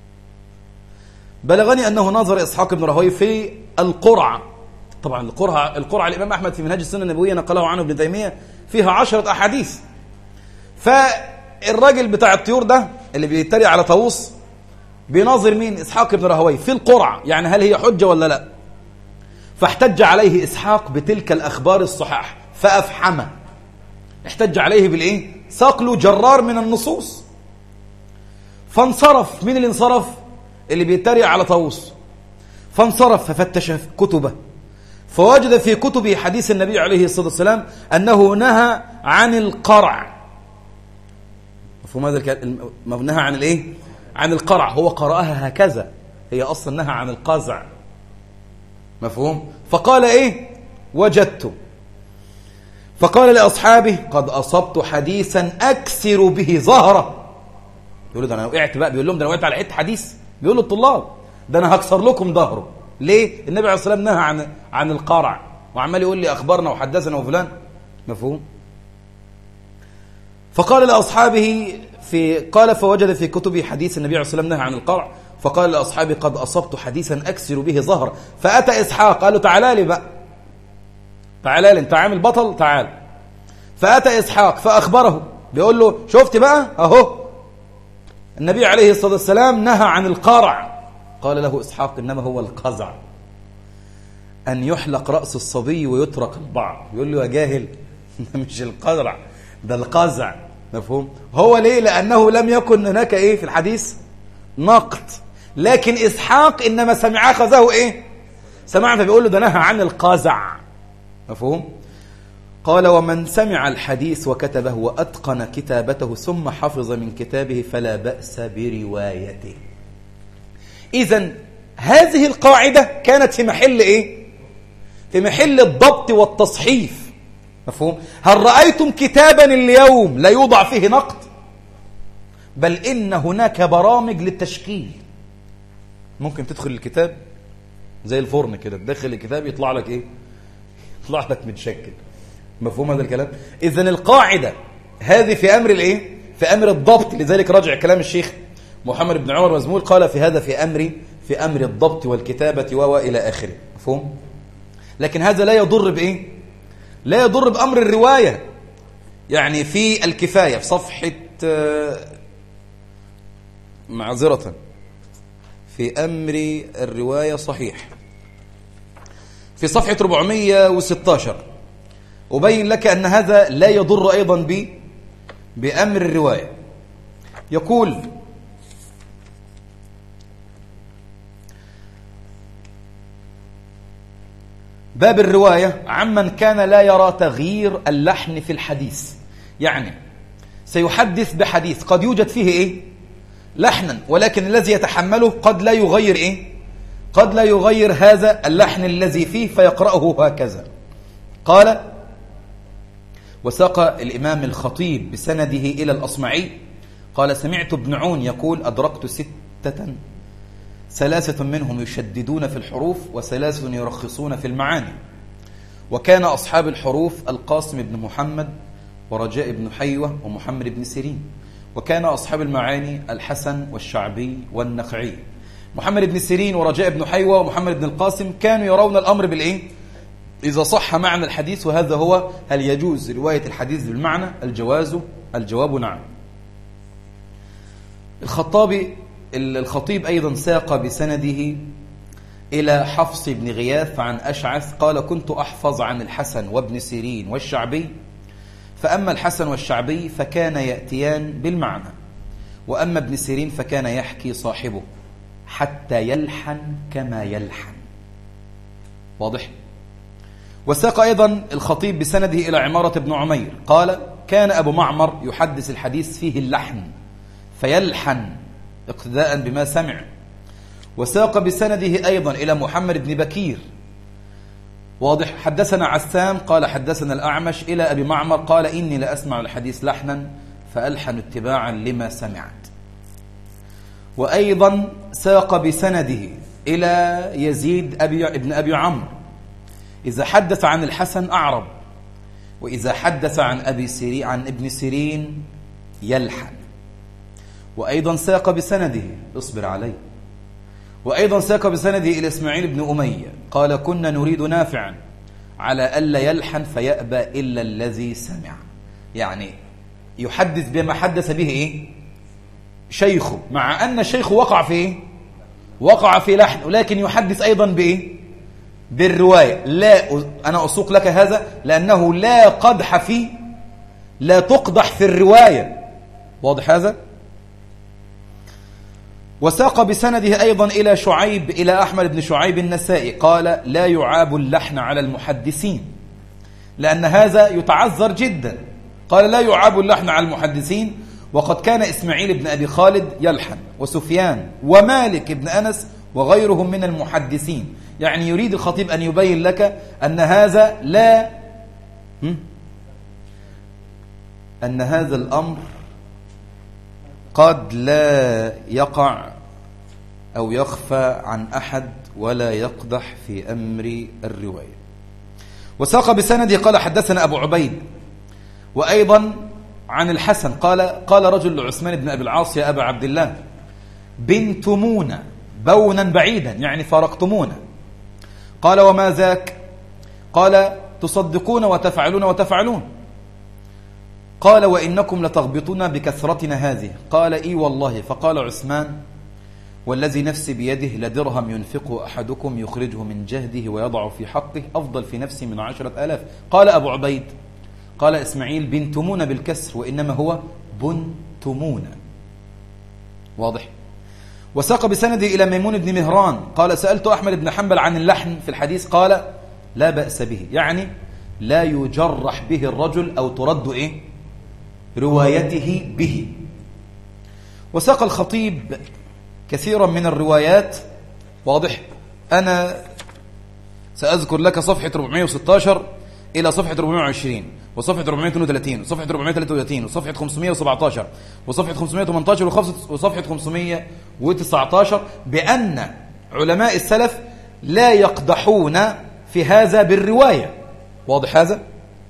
بلغني أنه ناظر إسحاق بن راهويه في القرعة. طبعا القرعة القرعة الإمام أحمد في منهاج السنة النبوية نقله عنه ابن تيمية فيها عشرة أحاديث. فالراجل بتاع الطيور ده اللي بيتريق على طاووس بيناظر مين؟ إسحاق بن راهويه في القرعة، يعني هل هي حجة ولا لا؟ فاحتج عليه إسحاق بتلك الأخبار الصحاح فأفحمه. احتج عليه بالإيه؟ ساق جرار من النصوص. فانصرف. مين اللي انصرف؟ اللي بيتريق على طاووس. فانصرف ففتش في كتبه فوجد في كتبه حديث النبي عليه الصلاة والسلام أنه نهى عن القرع. مفهوم هذا الكلام؟ نهى عن الإيه؟ عن القرع. هو قرأها هكذا، هي أصلا نهى عن القزع. مفهوم؟ فقال إيه؟ وجدت. فقال لأصحابه قد أصبت حديثا أكسر به ظهره. يقول له ده أنا وقعت بقى، بيقول لهم ده أنا وقعت على حته حديث، بيقول له الطلاب ده أنا هكسر لكم ظهره. ليه؟ النبي عليه الصلاة والسلام نهى عن عن القرع، وعمال يقول لي أخبرنا وحدثنا وفلان. مفهوم؟ فقال لأصحابه في قال فوجد في كتبه حديث النبي عليه الصلاة والسلام نهى عن القرع. فقال لأصحابه قد أصبت حديثا أكسر به ظهر. فأتى إسحاق قال له تعالى لي بقى، تعالى لي أنت عامل بطل، تعال. فأتى إسحاق فأخبره، بيقول له شفت بقى أهو النبي عليه الصلاة والسلام نهى عن القرع. قال له إسحاق إنما هو القزع، أن يحلق رأس الصبي ويترك البعض. يقول له يا جاهل مش القزع ده القزع. مفهوم؟ هو ليه؟ لأنه لم يكن هناك إيه في الحديث نقد، لكن إسحاق إنما سمع أخذه إيه سمع، فبيقول له ده نهى عن القزع. مفهوم؟ قال ومن سمع الحديث وكتبه وأتقن كتابته ثم حفظ من كتابه فلا بأس بروايته. إذن هذه القاعدة كانت في محل إيه؟ في محل الضبط والتصحيف. مفهوم؟ هل رأيتم كتابا اليوم لا يوضع فيه نقد؟ بل إن هناك برامج للتشكيل. ممكن تدخل الكتاب زي الفرن كده، تدخل الكتاب يطلع لك إيه؟ يطلع لك متشكل. مفهوم هذا الكلام؟ إذن القاعدة هذه في أمر الإيه؟ في أمر الضبط. لذلك راجع كلام الشيخ محمد بن عمر مزمول قال في هذا في أمر في أمر الضبط والكتابة وإلى آخره. مفهوم؟ لكن هذا لا يضر بإيه؟ لا يضر بأمر الرواية. يعني في الكفاية في صفحة معذرة في أمر الرواية صحيح في صفحة أربعمائة وستة عشر أبين لك أن هذا لا يضر أيضا ب بأمر الرواية. يقول باب الرواية عمن كان لا يرى تغيير اللحن في الحديث. يعني سيحدث بحديث قد يوجد فيه إيه؟ لحنا، ولكن الذي يتحمله قد لا يغير إيه؟ قد لا يغير هذا اللحن الذي فيه فيقرأه هكذا. قال وساق الإمام الخطيب بسنده إلى الأصمعي قال سمعت ابن عون يقول أدركت ستة ثلاثة منهم يشددون في الحروف وثلاثة يرخصون في المعاني. وكان أصحاب الحروف القاسم بن محمد ورجاء بن حيوة ومحمد بن سيرين. وكان أصحاب المعاني الحسن والشعبي والنخعي. محمد بن سيرين ورجاء بن حيوة ومحمد بن القاسم كانوا يرون الأمر بالإيه؟ إذا صح معنى الحديث، وهذا هو هل يجوز رواية الحديث بالمعنى؟ الجواز الجواب نعم. الخطابي الخطيب أيضا ساق بسنده إلى حفص بن غياث عن أشعث قال كنت أحفظ عن الحسن وابن سيرين والشعبي، فأما الحسن والشعبي فكان يأتيان بالمعنى، وأما ابن سيرين فكان يحكي صاحبه حتى يلحن كما يلحن. واضح؟ وساق أيضا الخطيب بسنده إلى عمارة بن عمير قال كان أبو معمر يحدث الحديث فيه اللحن فيلحن اقتداء بما سمع. وساق بسنده أيضا إلى محمد بن بكير واضح حدثنا عسام قال حدثنا الأعمش إلى أبي معمر قال إني لأسمع الحديث لحنا فألحن اتباعا لما سمعت. وأيضا ساق بسنده إلى يزيد أبي ابن أبي عمرو إذا حدث عن الحسن أعرب وإذا حدث عن أبي سيرين عن ابن سيرين يلحن. وأيضا ساق بسنده، اصبر عليه، وأيضا ساق بسنده إلى إسماعيل بن أمية قال كنا نريد نافعا على ألا يلحن فيأبى إلا الذي سمع. يعني يحدث بما حدث به إيه؟ شيخه، مع أن الشيخ وقع في إيه؟ وقع في لحن، ولكن يحدث أيضا بإيه؟ بالرواية. لا، أنا أسوق لك هذا لأنه لا قدح فيه، لا تقدح في الرواية. واضح هذا؟ وساق بسنده أيضا إلى شعيب إلى أحمد بن شعيب النسائي قال لا يعاب اللحن على المحدثين، لأن هذا يتعذر جدا. قال لا يعاب اللحن على المحدثين، وقد كان إسماعيل بن أبي خالد يلحن، وسفيان ومالك بن أنس وغيرهم من المحدثين. يعني يريد الخطيب أن يبين لك أن هذا لا أن هذا الأمر قد لا يقع أو يخفى عن أحد ولا يقدح في أمر الرواية. وساق بسنده قال حدثنا أبو عبيد، وأيضا عن الحسن قال قال رجل لعثمان بن أبي العاص يا أبا عبد الله بنتمونا بونا بعيدا، يعني فارقتمونا. قال وما ذاك؟ قال تصدقون وتفعلون وتفعلون. قال وإنكم لتغبطون بكثرتنا هذه. قال إي والله. فقال عثمان والذي نفسي بيده لدرهم ينفقه أحدكم يخرجه من جهده ويضع في حقه أفضل في نفسي من عشرة آلاف. قال أبو عبيد قال إسماعيل بنتمون بالكسر وإنما هو بنتمون. واضح؟ وساق بسنده إلى ميمون بن مهران قال سألت أحمد بن حنبل عن اللحن في الحديث قال لا بأس به، يعني لا يجرح به الرجل أو ترد إيه؟ روايته به. وساق الخطيب كثيرا من الروايات. واضح؟ أنا سأذكر لك صفحة أربعمائة وستة عشر إلى صفحة أربعمائة وعشرين وصفحة أربعمائة واثنين وثلاثين وصفحة أربعمائة وثلاثة وثلاثين وصفحة خمسمائة وسبعة عشر وصفحة خمسمائة وثمانية عشر وصفحة خمسمائة وتسعة عشر بأن علماء السلف لا يقدحون في هذا بالرواية. واضح هذا؟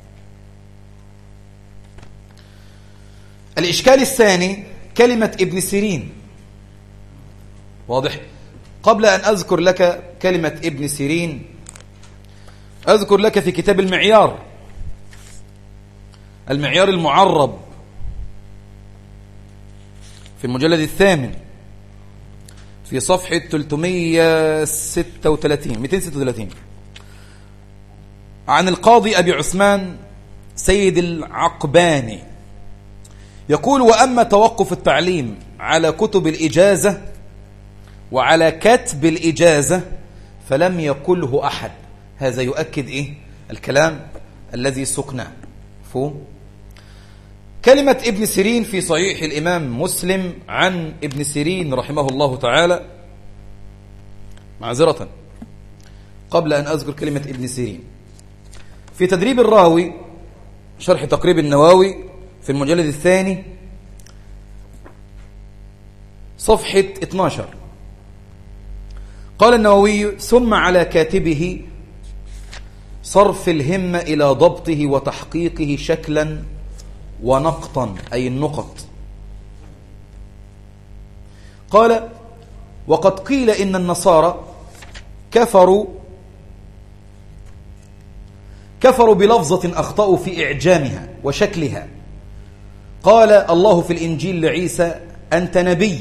الإشكال الثاني كلمة ابن سيرين. واضح؟ قبل أن أذكر لك كلمة ابن سيرين أذكر لك في كتاب المعيار المعيار المعرب في المجلد الثامن في صفحة ثلاثمائة وستة وثلاثين مئتين وستة وثلاثين عن القاضي أبي عثمان سيد العقباني يقول وأما توقف التعليم على كتب الإجازة وعلى كتب الإجازة فلم يقله أحد. هذا يؤكد إيه؟ الكلام الذي سقناه. فهم؟ كلمة ابن سيرين في صحيح الإمام مسلم عن ابن سيرين رحمه الله تعالى. معذرة قبل أن أذكر كلمة ابن سيرين في تدريب الراوي شرح تقريب النووي في المجلد الثاني صفحة اثني عشر قال النووي ثم على كاتبه صرف الهمة إلى ضبطه وتحقيقه شكلا ونقطا أي النقط. قال وقد قيل إن النصارى كفروا كفروا بلفظة أخطأوا في إعجامها وشكلها. قال الله في الإنجيل لعيسى أنت نبي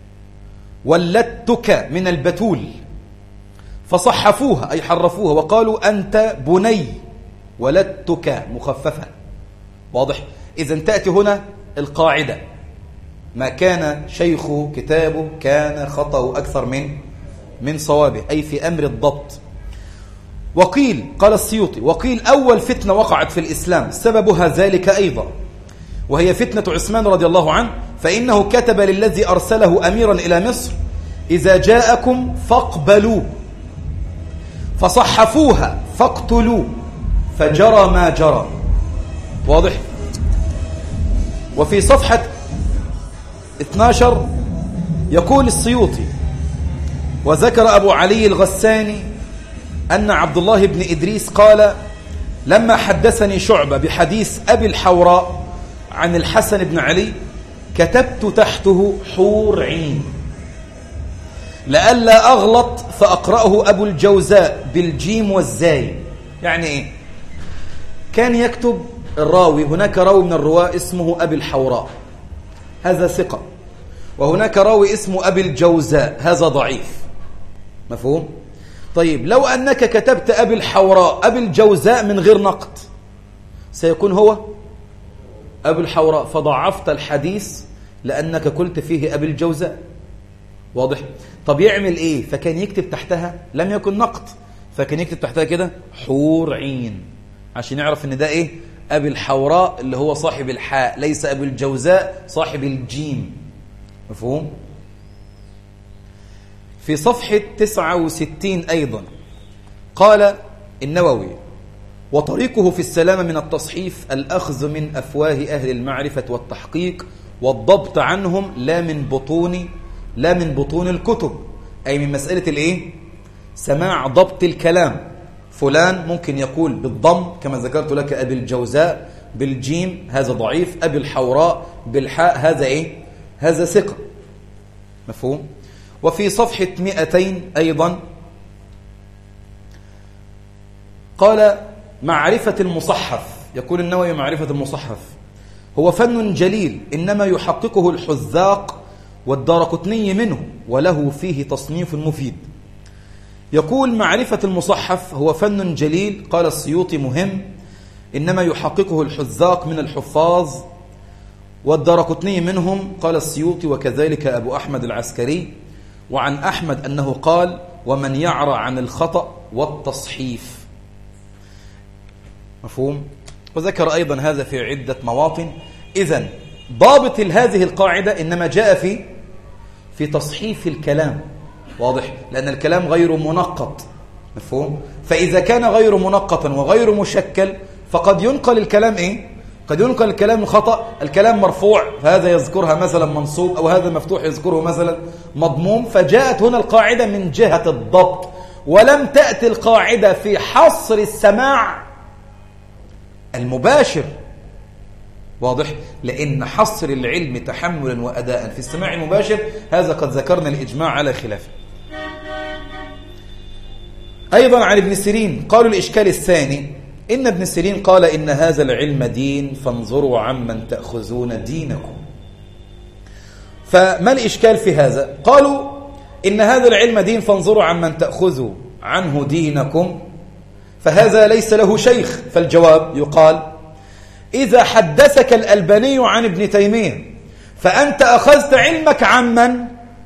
ولدتك من البتول، فصحفوها أي حرفوها وقالوا أنت بني ولدتك مخففا. واضح؟ إذن تأتي هنا القاعدة ما كان شيخ كتابه كان خطأ أكثر من من صوابه، أي في أمر الضبط. وقيل قال السيوطي وقيل أول فتنة وقعت في الإسلام سببها ذلك أيضا، وهي فتنة عثمان رضي الله عنه، فإنه كتب للذي أرسله أميرا إلى مصر إذا جاءكم فاقبلوا، فصحفوها فاقتلوا، فجرى ما جرى. واضح؟ وفي صفحة اثني عشر يقول السيوطي وذكر أبو علي الغساني أن عبد الله بن إدريس قال لما حدثني شعبة بحديث أبي الحوراء عن الحسن بن علي كتبت تحته حور عين لئلا أغلط فأقرأه أبو الجوزاء بالجيم والزاي. يعني إيه؟ كان يكتب الراوي، هناك راوي من الرواة اسمه أبي الحوراء، هذا ثقة، وهناك راوي اسمه أبي الجوزاء، هذا ضعيف. مفهوم؟ طيب لو أنك كتبت أبي الحوراء أبي الجوزاء من غير نقط سيكون هو أبي الحوراء، فضعفت الحديث لأنك قلت فيه أبي الجوزاء. واضح؟ طب يعمل إيه؟ فكان يكتب تحتها، لم يكن نقط، فكان يكتب تحتها كده حور عين عشان يعرف إن ده إيه؟ أبي الحوراء اللي هو صاحب الحاء، ليس أبي الجوزاء صاحب الجيم. مفهوم؟ في صفحة تسعة وستين أيضا قال النووي: وطريقه في السلامة من التصحيف الأخذ من أفواه أهل المعرفة والتحقيق والضبط عنهم لا من بطون لا من بطون الكتب، أي من مسألة الإيه؟ سماع ضبط الكلام. فلان ممكن يقول بالضم كما ذكرت لك أبي الجوزاء، بالجيم هذا ضعيف، أبي الحوراء بالحاء هذا إيه؟ هذا ثقة. مفهوم؟ وفي صفحة مئتين أيضا قال: معرفة المصحف. يقول النووي: معرفة المصحف هو فن جليل إنما يحققه الحذاق والدارقطني منه، وله فيه تصنيف مفيد. يقول: معرفة المصحف هو فن جليل، قال السيوطي: مهم إنما يحققه الحذاق من الحفاظ والدارقطني منهم، قال السيوطي، وكذلك أبو أحمد العسكري. وعن أحمد أنه قال: ومن يعرى عن الخطأ والتصحيف. مفهوم؟ وذكر أيضا هذا في عدة مواطن. إذن ضابط هذه القاعدة إنما جاء في في تصحيف الكلام. واضح؟ لأن الكلام غير منقط. مفهوم؟ فإذا كان غير منقطا وغير مشكل فقد ينقل الكلام إيه؟ قد ينقل الكلام خطأ، الكلام مرفوع هذا يذكرها مثلا منصوب، أو هذا مفتوح يذكره مثلا مضموم. فجاءت هنا القاعدة من جهة الضبط، ولم تأتي القاعدة في حصر السماع المباشر. واضح؟ لأن حصر العلم تحملا وأداء في السماع المباشر هذا قد ذكرنا الإجماع على خلافه. أيضا عن ابن سيرين قالوا الإشكال الثاني: إن ابن سيرين قال: إن هذا العلم دين فانظروا عمن تأخذون دينكم. فما الإشكال في هذا؟ قالوا: إن هذا العلم دين فانظروا عمن تأخذوا عنه دينكم، فهذا ليس له شيخ. فالجواب يقال: إذا حدثك الألباني عن ابن تيمية فأنت أخذت علمك عمن؟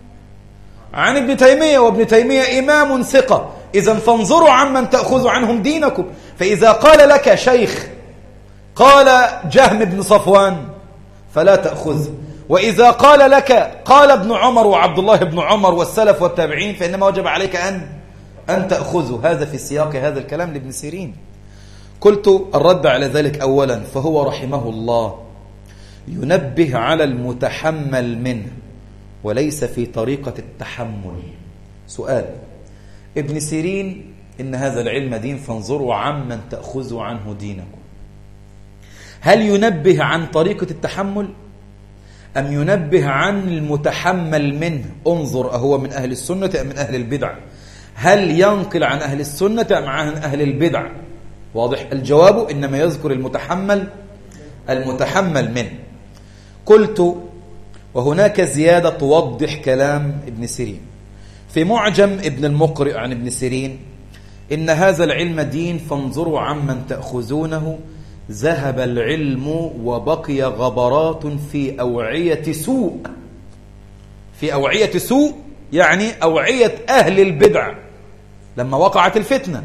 عن ابن تيمية، وابن تيمية إمام ثقة، إذن فانظروا عمن تأخذوا عنهم دينكم. فإذا قال لك شيخ قال جهم بن صفوان فلا تأخذ، وإذا قال لك قال ابن عمر وعبد الله بن عمر والسلف والتابعين فإنما وجب عليك أن أن تأخذه. هذا في سياق هذا الكلام لابن سيرين. قلت: الرد على ذلك أولا فهو رحمه الله ينبه على المتحمل منه وليس في طريقة التحمل. سؤال: ابن سيرين إن هذا العلم دين فانظروا عمن تأخذوا عنه دينكم، هل ينبه عن طريقة التحمل أم ينبه عن المتحمل منه؟ انظر أهو من أهل السنة أم من أهل البدع؟ هل ينقل عن أهل السنة أم عن أهل البدع؟ واضح؟ الجواب إنما يذكر المتحمل المتحمل منه. قلت: وهناك زيادة توضح كلام ابن سيرين في معجم ابن المقرئ عن ابن سيرين: إن هذا العلم دين فانظروا عمن تأخذونه، ذهب العلم وبقي غبرات في أوعية سوء. في أوعية سوء يعني أوعية أهل البدع لما وقعت الفتنة.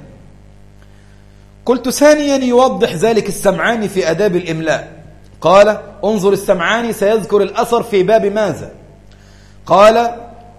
قلت: ثانيا يوضح ذلك السمعاني في أداب الإملاء، قال: انظر السمعاني سيذكر الأثر في باب ماذا؟ قال: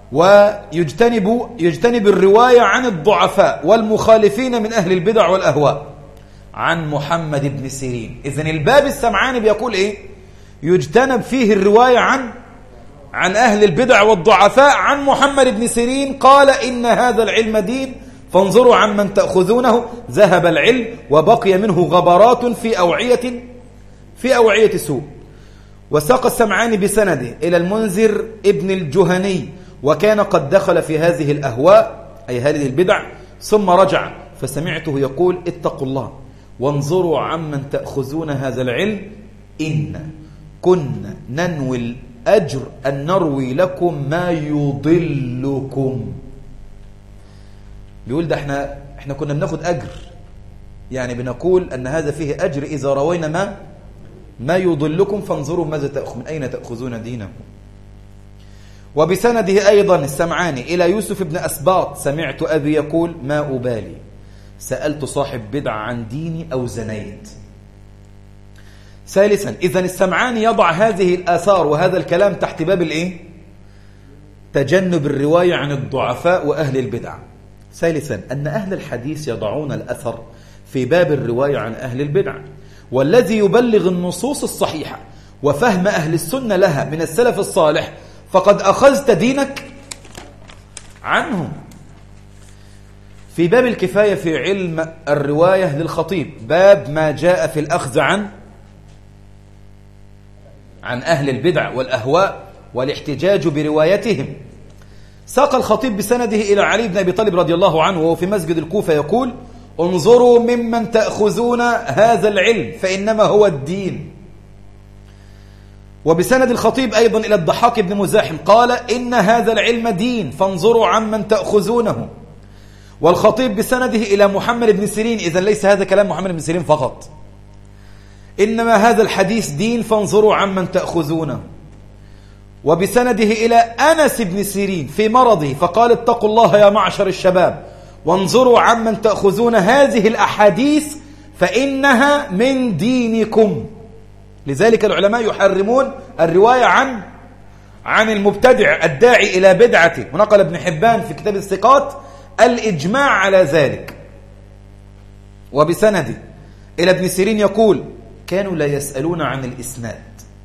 ويجتنب يجتنب الرواية عن الضعفاء والمخالفين من أهل البدع والأهواء عن محمد بن سيرين. إذن الباب السمعاني بيقول إيه؟ يجتنب فيه الرواية عن عن أهل البدع والضعفاء عن محمد بن سيرين. قال: إن هذا العلم دين فانظروا عمن تأخذونه ذهب العلم وبقي منه غبرات في أوعية في أوعية سوء. وساق السمعاني بسنده إلى المنذر ابن الجهني وكان قد دخل في هذه الأهواء أي هذه البدع ثم رجع فسمعته يقول اتقوا الله وانظروا عمن تأخذون هذا العلم إن كنا ننوي الأجر أن نروي لكم ما يضلكم. بيقول ده احنا احنا كنا بناخد أجر، يعني بنقول أن هذا فيه أجر إذا روينا ما ما يضلكم فانظروا ماذا تأخذ من أين تأخذون دينكم. وبسنده أيضا السمعاني إلى يوسف بن أسباط سمعت أبي يقول ما أبالي سألت صاحب بدع عن ديني أو زنيت. ثالثا إذن السمعاني يضع هذه الآثار وهذا الكلام تحت باب الإيه؟ تجنب الرواية عن الضعفاء وأهل البدع. ثالثا أن أهل الحديث يضعون الأثر في باب الرواية عن أهل البدع، والذي يبلغ النصوص الصحيحة وفهم أهل السنة لها من السلف الصالح فقد أخذت دينك عنهم. في باب الكفاية في علم الرواية للخطيب باب ما جاء في الأخذ عن عن أهل البدع والأهواء والاحتجاج بروايتهم. ساق الخطيب بسنده إلى علي بن أبي طالب رضي الله عنه وهو في مسجد الكوفة يقول انظروا ممن تأخذون هذا العلم فإنما هو الدين. وبسند الخطيب أيضا إلى الضحاك بن مزاحم قال إن هذا العلم دين فانظروا عمن تأخذونه. والخطيب بسنده إلى محمد بن سيرين إذن ليس هذا كلام محمد بن سيرين فقط، إنما هذا الحديث دين فانظروا عمن تأخذونه. وبسنده إلى أنس بن سيرين في مرضه فقال اتقوا الله يا معشر الشباب وانظروا عمن تأخذون هذه الأحاديث فإنها من دينكم. لذلك العلماء يحرمون الرواية عن عن المبتدع الداعي إلى بدعته. ونقل ابن حبان في كتاب الثقات الإجماع على ذلك. وبسنده إلى ابن سيرين يقول كانوا لا يسألون عن الإسناد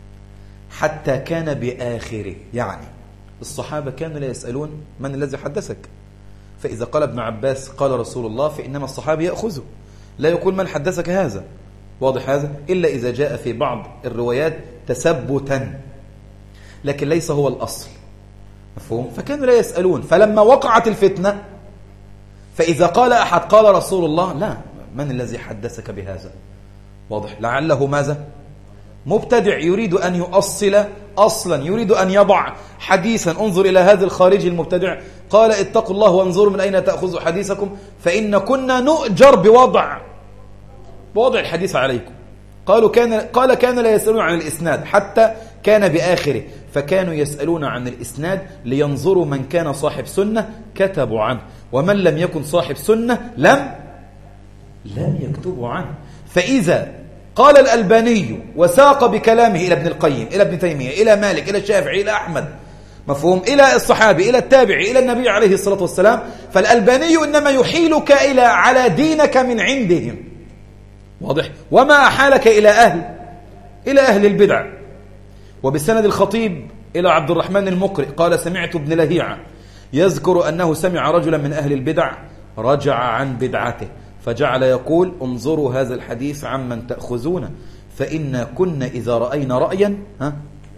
حتى كان بآخره، يعني الصحابة كانوا لا يسألون من الذي حدثك، فإذا قال ابن عباس قال رسول الله فإنما الصحابي يأخذه، لا يقول من حدثك هذا، واضح هذا، إلا إذا جاء في بعض الروايات تثبتا، لكن ليس هو الأصل، مفهوم؟ فكانوا لا يسألون. فلما وقعت الفتنة فإذا قال أحد قال رسول الله لا، من الذي حدثك بهذا؟ واضح، لعله ماذا؟ مبتدع يريد أن يؤصل أصلا، يريد أن يضع حديثا. انظر إلى هذا الخارجي المبتدع قال اتقوا الله وانظروا من أين تأخذوا حديثكم فإن كنا نؤجر بوضع بوضع الحديث عليكم. قالوا كان قال كان لا يسألون عن الإسناد حتى كان بآخره، فكانوا يسألون عن الإسناد لينظروا من كان صاحب سنة كتبوا عنه، ومن لم يكن صاحب سنة لم لم يكتبوا عنه. فإذا قال الألباني وساق بكلامه إلى ابن القيم إلى ابن تيمية إلى مالك إلى الشافعي إلى أحمد، مفهوم، إلى الصحابي إلى التابعي إلى النبي عليه الصلاة والسلام، فالألباني إنما يحيلك إلى على دينك من عندهم، واضح، وما أحالك إلى أهل إلى أهل البدع. وبسند الخطيب إلى عبد الرحمن المقرئ قال سمعت ابن لهيعة يذكر أنه سمع رجلا من أهل البدع رجع عن بدعته فجعل يقول انظروا هذا الحديث عمن تأخذونه فإنا كنا إذا رأينا رأيا ها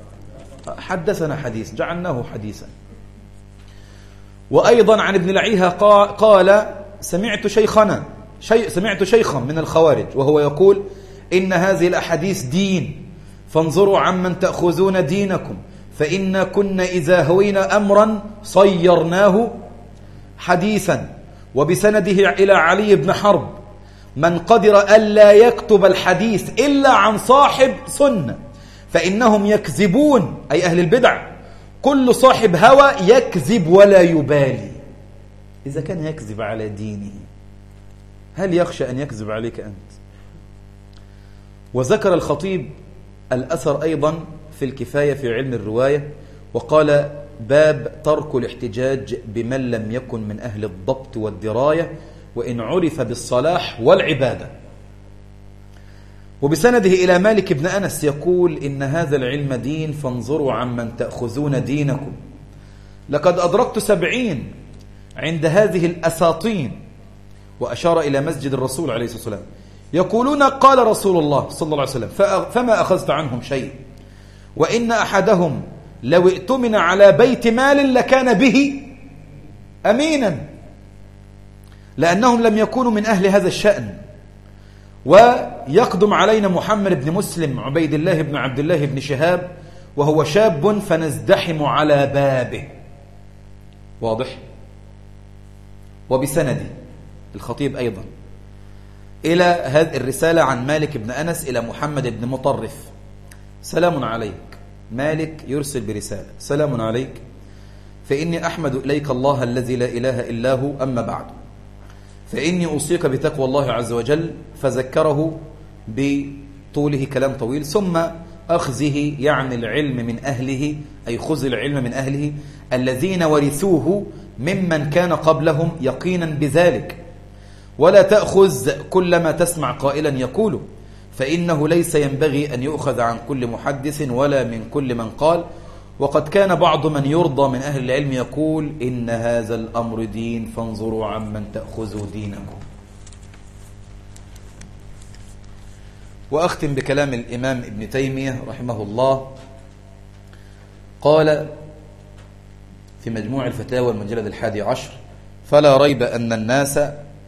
حدثنا حديث جعلناه حديثا. وأيضا عن ابن لعيها قال سمعت شيخنا شي سمعت شيخا من الخوارج وهو يقول إن هذه الأحاديث دين فانظروا عمن تأخذون دينكم فإنا كنا إذا هوينا أمرا صيرناه حديثا. وبسنده إلى علي بن حرب من قدر ألا يكتب الحديث إلا عن صاحب سنة فإنهم يكذبون، أي أهل البدع، كل صاحب هوى يكذب ولا يبالي. إذا كان يكذب على دينه هل يخشى أن يكذب عليك أنت؟ وذكر الخطيب الأثر أيضا في الكفاية في علم الرواية وقال باب ترك الاحتجاج بمن لم يكن من أهل الضبط والدراية وإن عرف بالصلاح والعبادة. وبسنده إلى مالك بن أنس يقول إن هذا العلم دين فانظروا عمن تأخذون دينكم. لقد أدركت سبعين عند هذه الأساطين وأشار إلى مسجد الرسول عليه الصلاة والسلام، يقولون قال رسول الله صلى الله عليه وسلم فما أخذت عنهم شيء، وإن أحدهم لو ائتمن على بيت مال لكان به أمينا، لأنهم لم يكونوا من أهل هذا الشأن. ويقدم علينا محمد بن مسلم عبيد الله بن عبد الله بن شهاب وهو شاب فنزدحم على بابه. واضح؟ وبسندي الخطيب أيضا إلى هذه الرسالة عن مالك بن أنس إلى محمد بن مطرف: سلام عليك. مالك يرسل برسالة: سلام عليك، فإني أحمد إليك الله الذي لا إله إلا هو، أما بعد، فإني أوصيك بتقوى الله عز وجل. فذكره بطوله، كلام طويل، ثم أخذه يعني العلم من أهله، أي خذ العلم من أهله الذين ورثوه ممن كان قبلهم يقينا بذلك، ولا تأخذ كل ما تسمع قائلا يقوله، فإنه ليس ينبغي أن يؤخذ عن كل محدث ولا من كل من قال. وقد كان بعض من يرضى من أهل العلم يقول: إن هذا الأمر دين فانظروا عمن تأخذوا دينكم. وأختم بكلام الإمام ابن تيمية رحمه الله، قال في مجموع الفتاوى المجلد الحادي عشر: فلا ريب أن الناس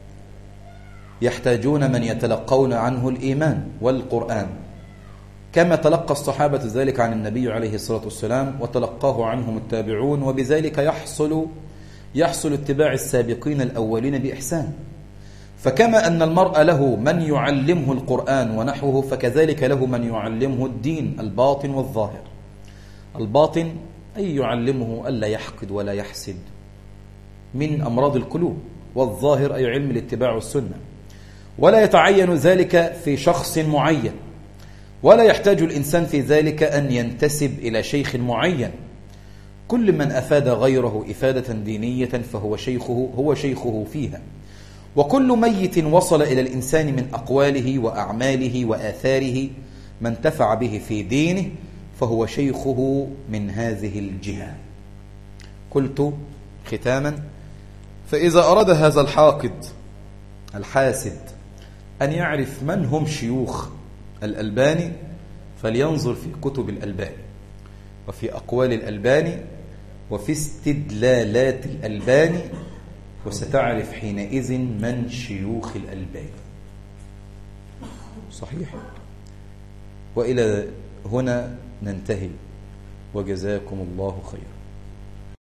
يحتاجون من يتلقون عنه الإيمان والقرآن، كما تلقى الصحابة ذلك عن النبي عليه الصلاة والسلام وتلقاه عنهم التابعون، وبذلك يحصل يحصل اتباع السابقين الأولين بإحسان. فكما أن المرء له من يعلمه القرآن ونحوه، فكذلك له من يعلمه الدين الباطن والظاهر. الباطن أي يعلمه ألا يحقد ولا يحسد من أمراض القلوب، والظاهر أي علم الاتباع والسنة. ولا يتعين ذلك في شخص معين، ولا يحتاج الإنسان في ذلك أن ينتسب إلى شيخ معين. كل من أفاد غيره إفادة دينية فهو شيخه هو شيخه فيها. وكل ميت وصل إلى الإنسان من أقواله وأعماله وآثاره ما انتفع به في دينه فهو شيخه من هذه الجهة. قلت ختاما: فإذا أراد هذا الحاقد الحاسد أن يعرف من هم شيوخ الألباني فلينظر في كتب الألباني وفي أقوال الألباني وفي استدلالات الألباني، وستعرف حينئذ من شيوخ الألباني. صحيح. وإلى هنا ننتهي، وجزاكم الله خيرا.